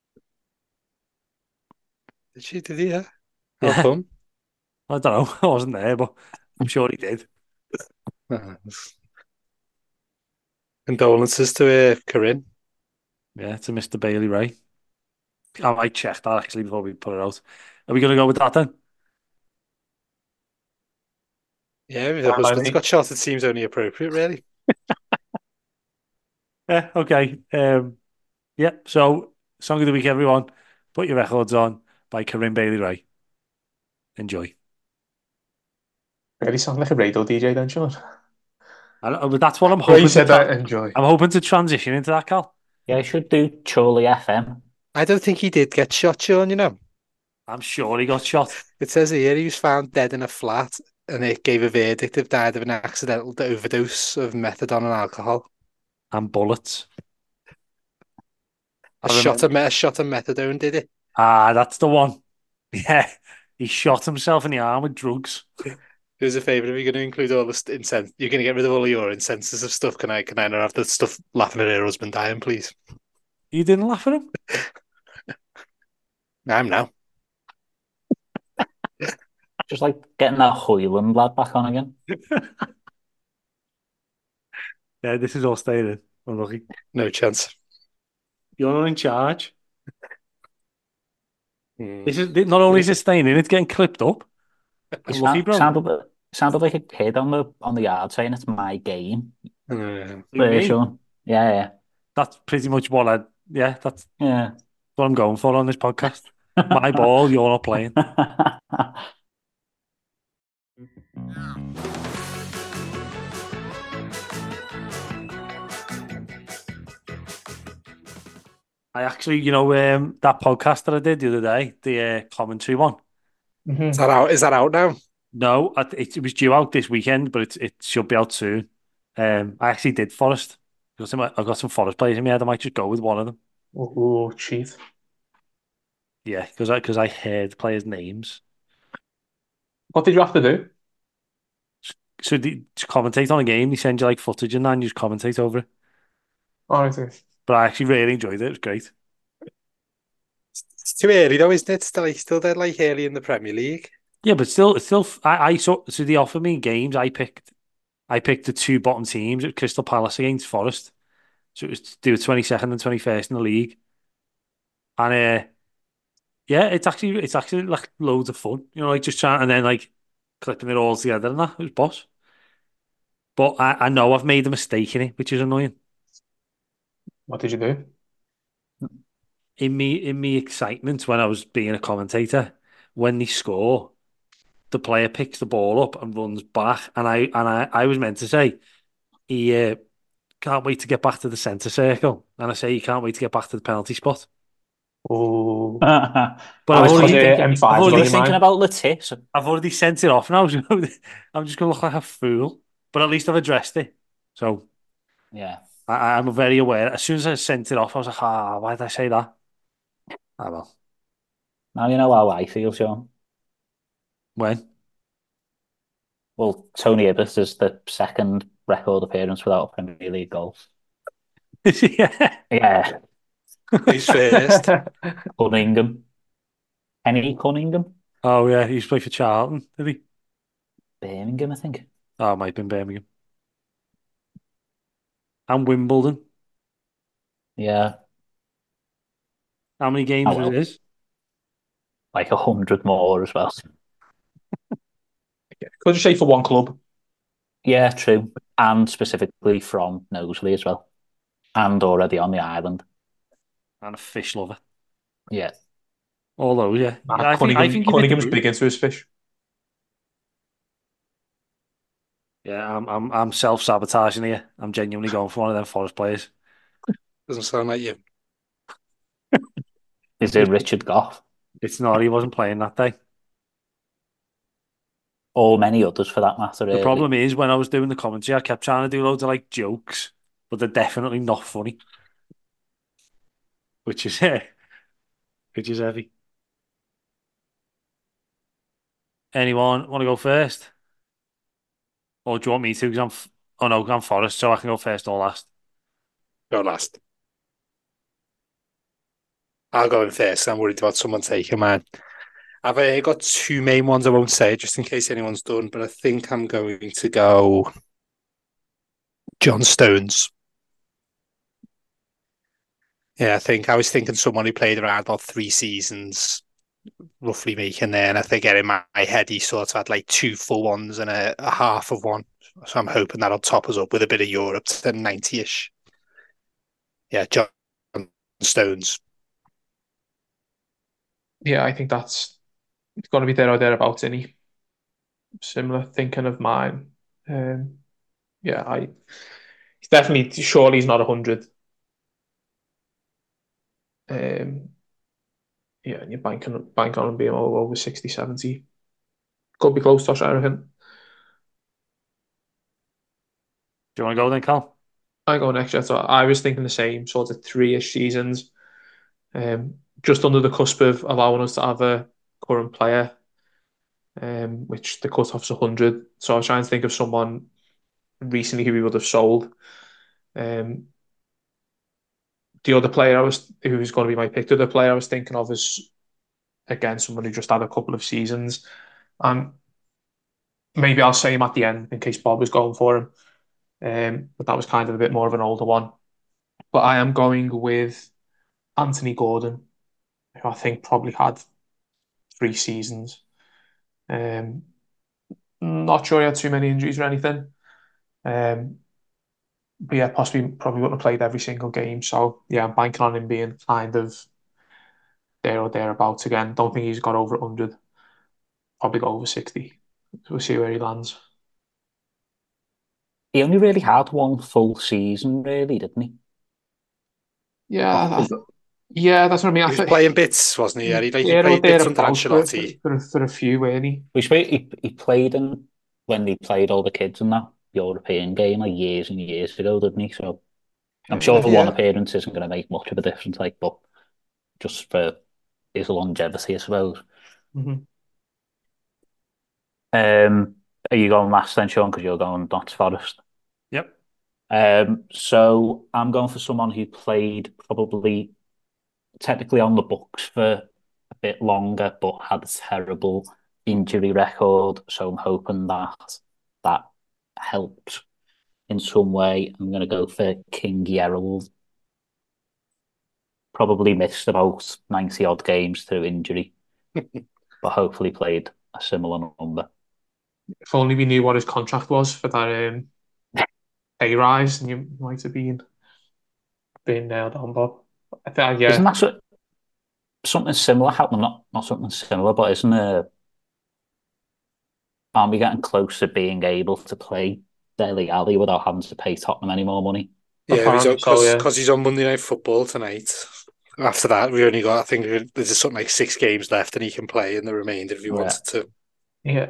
[SPEAKER 4] Did she? Did he? Yeah. How
[SPEAKER 6] Yeah.
[SPEAKER 4] come?
[SPEAKER 6] I don't know. I wasn't there, but I'm sure he did.
[SPEAKER 4] Uh, Condolences to uh, Corinne.
[SPEAKER 6] Yeah, to Mister Bailey Ray. I might check that actually before we put it out. Are we going to go with that then?
[SPEAKER 4] Yeah, if the
[SPEAKER 5] Fine by
[SPEAKER 4] husband's
[SPEAKER 5] me.
[SPEAKER 4] got shot, it seems only appropriate, really.
[SPEAKER 6] Yeah, okay. Um, yeah, so Song of the Week, everyone. Put your records on by Corinne Bailey Ray. Enjoy.
[SPEAKER 5] Really sound like a radio D J then, Sean.
[SPEAKER 6] I don't- but that's what I'm
[SPEAKER 5] Well,
[SPEAKER 6] hoping
[SPEAKER 5] you
[SPEAKER 6] to
[SPEAKER 5] said
[SPEAKER 6] tra-
[SPEAKER 5] that, enjoy.
[SPEAKER 6] I'm hoping to transition into that, Cal.
[SPEAKER 3] Yeah, I should do Chorley F M.
[SPEAKER 4] I don't think he did get shot, Sean, you know.
[SPEAKER 6] I'm sure he got shot.
[SPEAKER 4] It says here he was found dead in a flat and it gave a verdict of died of an accidental overdose of methadone and alcohol.
[SPEAKER 6] And bullets.
[SPEAKER 4] A
[SPEAKER 6] I
[SPEAKER 4] shot
[SPEAKER 6] remember-
[SPEAKER 4] of, me- a shot of methadone, did it?
[SPEAKER 6] Ah, that's the one. Yeah, he shot himself in the arm with drugs.
[SPEAKER 4] Do us a favour, if you're going to include all the st- incens- you're going to get rid of all of your insensitive stuff. Can I can I not have the stuff laughing at her husband dying, please?
[SPEAKER 6] You didn't laugh at him?
[SPEAKER 4] I'm now.
[SPEAKER 3] Just like getting that Hoyland lad back on again.
[SPEAKER 6] Yeah, this is all staying in. Unlucky.
[SPEAKER 4] No chance.
[SPEAKER 6] You're not in charge.
[SPEAKER 4] Hmm.
[SPEAKER 6] This is not only is it staying in, it's getting clipped up.
[SPEAKER 3] It
[SPEAKER 6] Unlucky,
[SPEAKER 3] sound-
[SPEAKER 6] bro.
[SPEAKER 3] sounded, sounded like a kid on the on the yard saying it's my game.
[SPEAKER 4] Uh,
[SPEAKER 6] Who, me?
[SPEAKER 3] Sean. Yeah, yeah,
[SPEAKER 6] That's pretty much what I. Yeah, that's
[SPEAKER 3] yeah.
[SPEAKER 6] what I'm going for on this podcast. My ball, you're not playing. I actually, you know, um, that podcast that I did the other day, the uh, commentary one.
[SPEAKER 4] is that out? Is that out now?
[SPEAKER 6] No, I- it, it was due out this weekend, but it it should be out soon. Um, I actually did Forest. I got some, I got some Forest players in my head. I might just go with one of them.
[SPEAKER 5] Oh, cheat.
[SPEAKER 6] Yeah, because I because I heard players' names.
[SPEAKER 5] What did you have to do?
[SPEAKER 6] So the, to commentate on a game, they send you like footage and that, and you just commentate over it.
[SPEAKER 5] Oh, I see.
[SPEAKER 6] But I actually really enjoyed it. It was great.
[SPEAKER 4] It's too early though, isn't it? Still, he's still dead like early in the Premier League.
[SPEAKER 6] Yeah, but still, it's still. I, I saw. So they offered me games. I picked. I picked the two bottom teams at Crystal Palace against Forest. So it was to do twenty second and twenty first in the league. And uh, yeah, it's actually it's actually like loads of fun. You know, like just trying and then like clipping it all together and that. It was boss. But I, I know I've made a mistake in it, which is annoying.
[SPEAKER 5] What did you do?
[SPEAKER 6] In me, in me excitement when I was being a commentator, when they score, the player picks the ball up and runs back, and I and I, I was meant to say he uh, can't wait to get back to the centre circle, and I say he can't wait to get back to the penalty spot.
[SPEAKER 5] Oh,
[SPEAKER 6] But
[SPEAKER 5] I
[SPEAKER 6] I've
[SPEAKER 5] was
[SPEAKER 6] already,
[SPEAKER 5] thinking-
[SPEAKER 6] I've
[SPEAKER 5] M five
[SPEAKER 6] I've
[SPEAKER 5] was
[SPEAKER 6] already,
[SPEAKER 5] on your
[SPEAKER 3] thinking
[SPEAKER 5] mind.
[SPEAKER 3] about Lettice.
[SPEAKER 6] already sent it off now. So I'm just going to look like a fool, but at least I've addressed it. So
[SPEAKER 3] Yeah.
[SPEAKER 6] I, I'm very aware. As soon as I sent it off, I was like, ah, why did I say that? Ah, well,
[SPEAKER 3] Now you know how I feel, Sean.
[SPEAKER 6] when?
[SPEAKER 3] Well, Tony Ibbott is the second record appearance without a Premier League goal.
[SPEAKER 6] Yeah.
[SPEAKER 3] Yeah.
[SPEAKER 4] He's first.
[SPEAKER 3] Cunningham. Henry Cunningham?
[SPEAKER 6] Oh, yeah, he used to play for Charlton, did he?
[SPEAKER 3] Birmingham, I think.
[SPEAKER 6] Oh, it might have been Birmingham. And Wimbledon.
[SPEAKER 3] Yeah.
[SPEAKER 6] How many games
[SPEAKER 3] Oh, well.
[SPEAKER 6] was this?
[SPEAKER 3] Like a hundred more as well.
[SPEAKER 5] could you say for one club?
[SPEAKER 3] Yeah, true. And specifically from Knowsley as well. And already on the island.
[SPEAKER 6] And a fish lover.
[SPEAKER 3] Yeah.
[SPEAKER 6] All those, yeah.
[SPEAKER 5] Uh,
[SPEAKER 6] yeah I think I
[SPEAKER 5] Cunningham,
[SPEAKER 6] think you've hit the
[SPEAKER 5] Cunningham's
[SPEAKER 6] group.
[SPEAKER 5] big into his fish.
[SPEAKER 6] Yeah, I'm I'm I'm self sabotaging here. I'm genuinely going for one of them Forest players.
[SPEAKER 4] Doesn't sound like you.
[SPEAKER 3] Is it Richard Goff?
[SPEAKER 6] It's not. He wasn't playing that day.
[SPEAKER 3] Or many others for that matter,
[SPEAKER 6] The
[SPEAKER 3] really.
[SPEAKER 6] problem is when I was doing the commentary, I kept trying to do loads of like jokes, but they're definitely not funny. Which is uh, which is heavy. Anyone want to go first? Or do you want me to? Because I'm f- oh no, I'm Forest, so I can go first or last.
[SPEAKER 4] Go last. I'll go in first. I'm worried about someone taking mine. I've uh, got two main ones I won't say just in case anyone's done, but I think I'm going to go John Stones. Yeah, I think I was thinking someone who played around about three seasons, roughly making there. And I think in my head, he sort of had like two full ones and a, a half of one. So I'm hoping that'll top us up with a bit of Europe to ninety-ish. Yeah, John Stones.
[SPEAKER 5] Yeah, I think that's it's got to be there or thereabouts, any similar thinking of mine. Um, yeah, I he's definitely surely he's not a hundred. Um, yeah, and you bank on bank on him being all over sixty, seventy. Could be close to us, I reckon.
[SPEAKER 6] Do you want to go then, Cal?
[SPEAKER 5] I go next year. So I was thinking the same sort of three-ish seasons, um, just under the cusp of allowing us to have a current player, um, which the cut-off's one hundred. So I was trying to think of someone recently who we would have sold. Um, the other player I was who was going to be my pick, the other player I was thinking of is again someone who just had a couple of seasons, and maybe I'll say him at the end in case Bob was going for him. Um, but that was kind of a bit more of an older one. But I am going with Anthony Gordon, who I think probably had three seasons. Um, not sure he had too many injuries or anything. Um, but yeah, possibly probably wouldn't have played every single game. So yeah, I'm banking on him being kind of there or thereabouts again. Don't think he's got over one hundred. Probably got over sixty. So we'll see where he lands.
[SPEAKER 3] He only really had one full season, really, didn't he?
[SPEAKER 5] Yeah, I
[SPEAKER 3] Properly.
[SPEAKER 5] th- yeah, that's what I mean. I
[SPEAKER 4] He was
[SPEAKER 5] think
[SPEAKER 4] playing bits, wasn't he? Yeah, he, like, he
[SPEAKER 5] there or
[SPEAKER 4] played bits under
[SPEAKER 5] thereabouts for, for,
[SPEAKER 4] Ancelotti.
[SPEAKER 5] for, for a few, weren't he?
[SPEAKER 3] Which way he, he played in when they played all the kids in that European game like years and years ago, didn't he? So I'm sure
[SPEAKER 5] Uh,
[SPEAKER 3] one
[SPEAKER 5] yeah.
[SPEAKER 3] appearance isn't going to make much of a difference, like, but just for his longevity, I suppose.
[SPEAKER 5] Mhm.
[SPEAKER 3] Um, are you going last then, Sean? Because you're going Notts Forest.
[SPEAKER 6] Yep.
[SPEAKER 3] Um, so I'm going for someone who played probably technically on the books for a bit longer, but had a terrible injury record. So I'm hoping that that helps in some way. I'm going to go for King Gerald. Probably missed about ninety odd games through injury, but hopefully played a similar number.
[SPEAKER 5] If only we knew what his contract was for that um, pay rise, and you might have been been nailed on, Bob. I think,
[SPEAKER 3] Isn't
[SPEAKER 5] yeah,
[SPEAKER 3] that so, something similar happening? Not not something similar, but isn't there? Aren't we getting close to being able to play Dele Alli without having to pay Tottenham any more money?
[SPEAKER 4] Yeah, he's
[SPEAKER 5] apparently so.
[SPEAKER 4] because
[SPEAKER 5] Yeah,
[SPEAKER 4] because he's on Monday Night Football tonight. After that, we only got I think there's just something like six games left, and he can play in the remainder if he
[SPEAKER 3] Yeah.
[SPEAKER 4] wanted to.
[SPEAKER 5] yeah.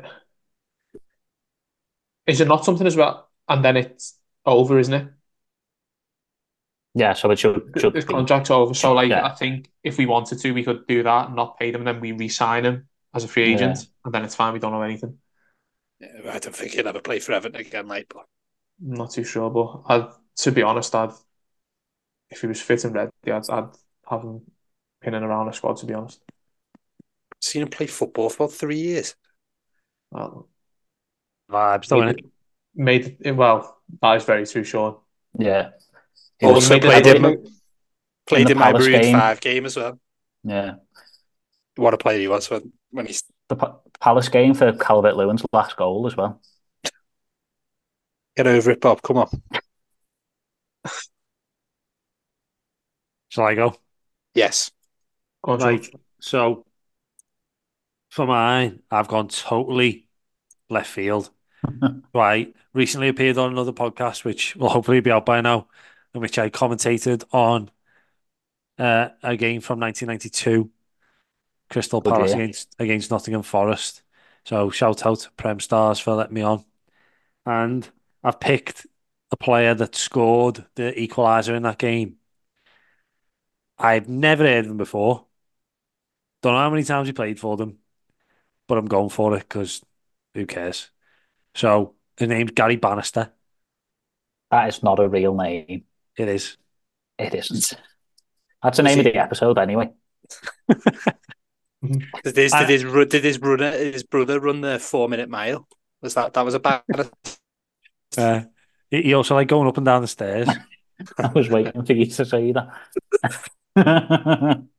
[SPEAKER 5] Is it not something as well? And then it's over, isn't it?
[SPEAKER 3] Yeah, so it should should
[SPEAKER 5] His
[SPEAKER 3] be.
[SPEAKER 5] contract's over. So, like,
[SPEAKER 3] Yeah.
[SPEAKER 5] I think if we wanted to, we could do that and not pay them, and then we re-sign him as a free
[SPEAKER 3] Yeah.
[SPEAKER 5] agent, and then it's fine. We don't know anything.
[SPEAKER 4] Yeah, I don't think he'll ever play for Everton again, like. But
[SPEAKER 5] I'm not too sure, but I'd, to be honest, I'd if he was fit and ready, I'd, I'd have him pinning around a squad. To be honest,
[SPEAKER 4] seen him play football for about three years.
[SPEAKER 5] well,
[SPEAKER 6] Vibes, though, innit?
[SPEAKER 5] made it well. That is very true, Sean.
[SPEAKER 3] Yeah.
[SPEAKER 4] He
[SPEAKER 5] Well,
[SPEAKER 4] also
[SPEAKER 5] made it-
[SPEAKER 4] played
[SPEAKER 5] made
[SPEAKER 4] him
[SPEAKER 5] it-
[SPEAKER 4] played
[SPEAKER 3] the
[SPEAKER 4] in my
[SPEAKER 3] Palace
[SPEAKER 4] Maroon
[SPEAKER 3] game.
[SPEAKER 4] Five game as well.
[SPEAKER 3] Yeah.
[SPEAKER 4] What a player he was when when he's
[SPEAKER 3] The Pa- Palace game for Calvert-Lewin's last goal as well.
[SPEAKER 4] get over it, Bob. Come on.
[SPEAKER 6] Shall I go?
[SPEAKER 4] Yes.
[SPEAKER 5] Go on,
[SPEAKER 6] Right.
[SPEAKER 5] George.
[SPEAKER 6] So for mine, I've gone totally left field. So I recently appeared on another podcast, which will hopefully be out by now, in which I commentated on uh, a game from nineteen ninety-two, Crystal
[SPEAKER 3] Good
[SPEAKER 6] Palace
[SPEAKER 3] year.
[SPEAKER 6] against against Nottingham Forest. So shout out to Prem Stars for letting me on. And I've picked a player that scored the equaliser in that game. I've never heard of him before. Don't know how many times he played for them, but I'm going for it because who cares? So his name's Gary Bannister.
[SPEAKER 3] That is not a real name.
[SPEAKER 6] It is.
[SPEAKER 3] It isn't. That's the
[SPEAKER 4] Was
[SPEAKER 3] name of
[SPEAKER 4] he-
[SPEAKER 3] the episode anyway.
[SPEAKER 4] Did his,
[SPEAKER 6] I-
[SPEAKER 4] did his, ru- did his brother, his brother run the four minute mile? Was that, that was a bad,
[SPEAKER 6] Uh, he he also like going up and down the stairs.
[SPEAKER 3] I was waiting for you to say that.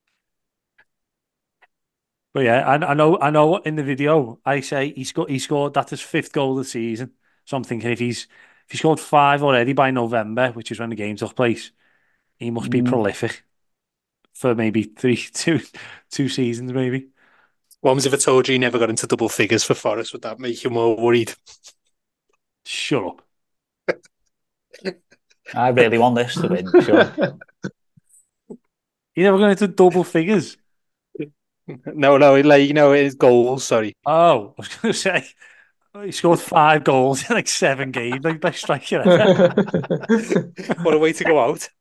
[SPEAKER 6] But yeah, I, I know. I know. In the video, I say he scored. He scored. That's his fifth goal of the season. So I'm thinking if he's if he scored five already by November, which is when the game took place, he must be
[SPEAKER 3] Mm.
[SPEAKER 6] prolific for maybe three, two, two seasons, maybe.
[SPEAKER 4] What was if I told you he never got into double figures for Forest? Would that make you more worried?
[SPEAKER 6] Shut up.
[SPEAKER 3] I really want this to win, sure.
[SPEAKER 6] He never got into double figures.
[SPEAKER 4] No, no, like, you know, his goals, sorry.
[SPEAKER 6] Oh, I was going to say he scored five goals in like seven games. Like best striker ever.
[SPEAKER 4] What a way to go out.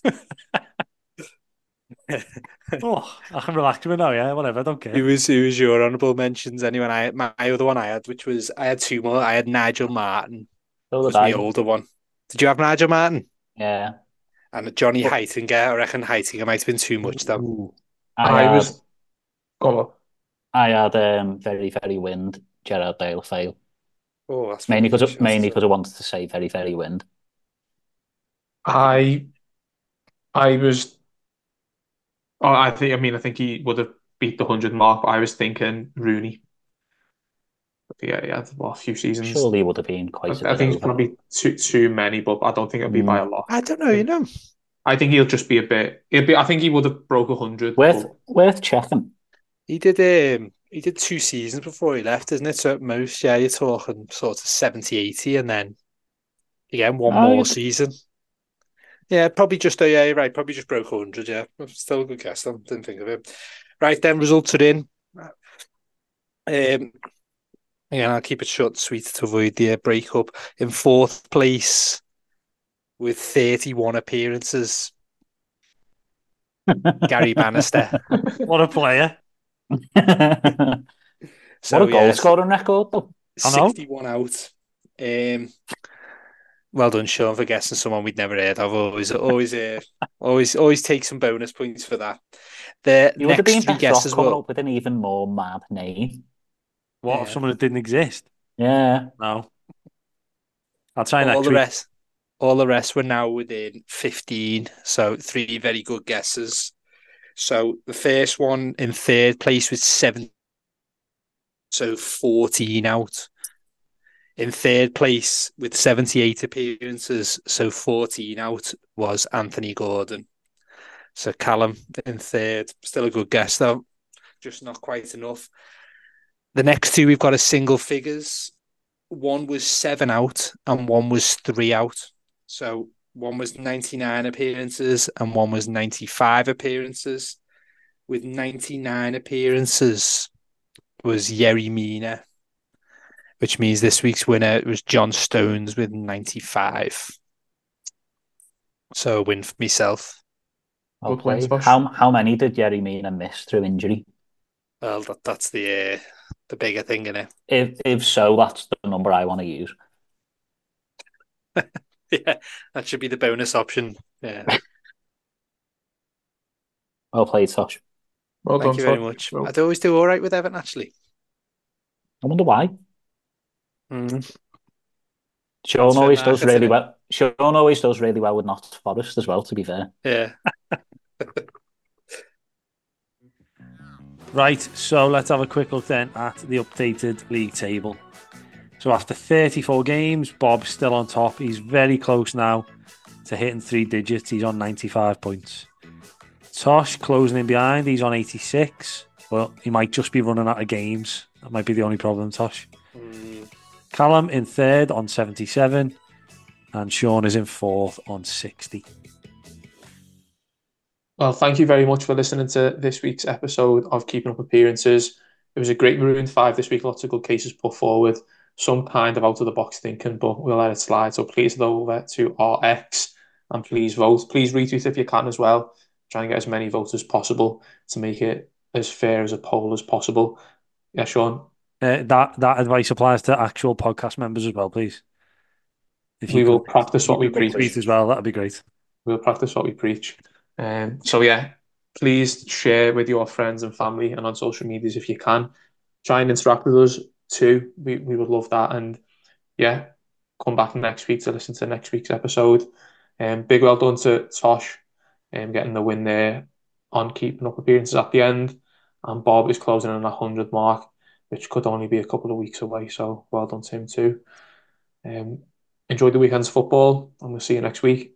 [SPEAKER 6] Oh, I can relax with it now. Yeah, whatever. I don't care.
[SPEAKER 4] Who was, who was your honourable mentions anyway? I, my other one I had, which was, I had two more. I had Nigel Martin,
[SPEAKER 3] So
[SPEAKER 4] was
[SPEAKER 3] did I.
[SPEAKER 4] the older one. Did you have Nigel Martin?
[SPEAKER 3] Yeah.
[SPEAKER 4] And Johnny Heitinger, I reckon Heitinger might have been too much though.
[SPEAKER 6] Ooh.
[SPEAKER 3] I,
[SPEAKER 5] I
[SPEAKER 3] had,
[SPEAKER 5] was. Go on.
[SPEAKER 3] I had um, very, very wind, Gerard Dale fail.
[SPEAKER 4] Oh, that's
[SPEAKER 3] Mainly
[SPEAKER 4] very
[SPEAKER 3] because
[SPEAKER 4] good
[SPEAKER 3] mainly
[SPEAKER 4] shot.
[SPEAKER 3] because I wanted to say very, very wind.
[SPEAKER 5] I. I was. Oh, I think. I mean, I think he would have beat the hundred mark, but I was thinking Rooney. But yeah, yeah, well, a few seasons.
[SPEAKER 3] Surely it would have been
[SPEAKER 5] I,
[SPEAKER 3] quite a
[SPEAKER 5] I
[SPEAKER 3] bit
[SPEAKER 5] think it's
[SPEAKER 3] over.
[SPEAKER 5] going to be too too many, but I don't think it'll be by a lot.
[SPEAKER 4] I don't know, you know.
[SPEAKER 5] I think he'll just be a bit. It'll be. I think he would have broke a hundred.
[SPEAKER 3] Worth, worth checking.
[SPEAKER 4] He did um he did two seasons before he left, isn't it? So at most, yeah, you're talking sort of seventy, eighty, and then again one
[SPEAKER 3] Oh,
[SPEAKER 4] more
[SPEAKER 3] yeah.
[SPEAKER 4] season. Yeah, probably just a yeah, right, probably just broke a hundred, yeah. Still a good guess though. Didn't think of it. Right then, results are in. Um again, I'll keep it short and sweet to avoid the uh, breakup. In fourth place with thirty-one appearances, Gary Bannister.
[SPEAKER 6] What a player.
[SPEAKER 4] So,
[SPEAKER 3] what a goal
[SPEAKER 4] yeah,
[SPEAKER 3] scoring record, though.
[SPEAKER 6] I know.
[SPEAKER 4] sixty-one out. Um, well done, Sean, for guessing someone we'd never heard of. Always, always, uh, always, always take some bonus points for that. The
[SPEAKER 3] You would have
[SPEAKER 4] next
[SPEAKER 3] been
[SPEAKER 4] three
[SPEAKER 3] better off
[SPEAKER 4] guesses
[SPEAKER 3] coming
[SPEAKER 4] will.
[SPEAKER 3] up with an even more mad name.
[SPEAKER 6] What
[SPEAKER 4] Yeah.
[SPEAKER 6] if someone that didn't exist?
[SPEAKER 3] Yeah.
[SPEAKER 6] No. I'll try
[SPEAKER 4] All
[SPEAKER 6] next
[SPEAKER 4] the
[SPEAKER 6] week.
[SPEAKER 4] rest, all the rest were now within fifteen. So three very good guesses. So the first one in third place was seven, so fourteen out. In third place with seventy-eight appearances, so fourteen out, was Anthony Gordon. So Callum in third, still a good guess though, just not quite enough. The next two we've got a single figures. One was seven out and one was three out. So one was ninety-nine appearances and one was ninety-five appearances. With ninety-nine appearances was Yerry Mina, which means this week's winner was John Stones with ninety-five. So a win for myself.
[SPEAKER 3] Well
[SPEAKER 5] Good win,
[SPEAKER 3] played.
[SPEAKER 5] Tosh.
[SPEAKER 3] How, how many did Yerry Mina miss through injury?
[SPEAKER 4] Well, that, that's the uh, the bigger thing, innit?
[SPEAKER 3] If, if so, that's the number I want to use.
[SPEAKER 4] Yeah, that should be the bonus option. Yeah.
[SPEAKER 3] Well played, Tosh.
[SPEAKER 5] Well
[SPEAKER 4] Thank
[SPEAKER 5] done,
[SPEAKER 4] you very
[SPEAKER 5] Todd.
[SPEAKER 4] much.
[SPEAKER 5] Well,
[SPEAKER 4] I'd always do all right with Everton, actually.
[SPEAKER 3] I wonder why.
[SPEAKER 4] Mm.
[SPEAKER 3] Sean
[SPEAKER 4] That's
[SPEAKER 3] always
[SPEAKER 4] fair,
[SPEAKER 3] does
[SPEAKER 4] that's
[SPEAKER 3] really
[SPEAKER 4] it.
[SPEAKER 3] well. Sean always does really well with Notts Forest as well, to be fair.
[SPEAKER 4] Yeah.
[SPEAKER 6] Right, so let's have a quick look then at the updated league table. So after thirty-four games, Bob's still on top. He's very close now to hitting three digits. He's on ninety-five points. Tosh closing in behind. He's on eighty-six, but he might just be running out of games. That might be the only problem, Tosh.
[SPEAKER 5] Mm.
[SPEAKER 6] Callum in third on seventy-seven, and Sean is in fourth on sixty.
[SPEAKER 5] Well, thank you very much for listening to this week's episode of Keeping Up Appearances. It was a great Maroon five this week. Lots of good cases put forward. Some kind of out-of-the-box thinking, but we'll let it slide. So please go over to our X and please vote. Please retweet if you can as well. Try and get as many votes as possible to make it as fair as a poll as possible. Yeah, Sean?
[SPEAKER 6] Uh, that that advice applies to actual podcast members as well, please. If
[SPEAKER 5] We
[SPEAKER 6] you
[SPEAKER 5] will
[SPEAKER 6] could-
[SPEAKER 5] practice what we
[SPEAKER 6] if you could
[SPEAKER 5] preach.
[SPEAKER 6] tweet as well, that'd be great.
[SPEAKER 5] We'll practice what we preach. Um, so yeah, please share with your friends and family and on social medias if you can. Try and interact with us too. We we would love that. And yeah, come back next week to listen to next week's episode. Um, big well done to Tosh, um, getting the win there on Keeping Up Appearances at the end. And Bob is closing in on a hundred mark, which could only be a couple of weeks away. So well done to him too. Um, enjoy the weekend's football, and we'll see you next week.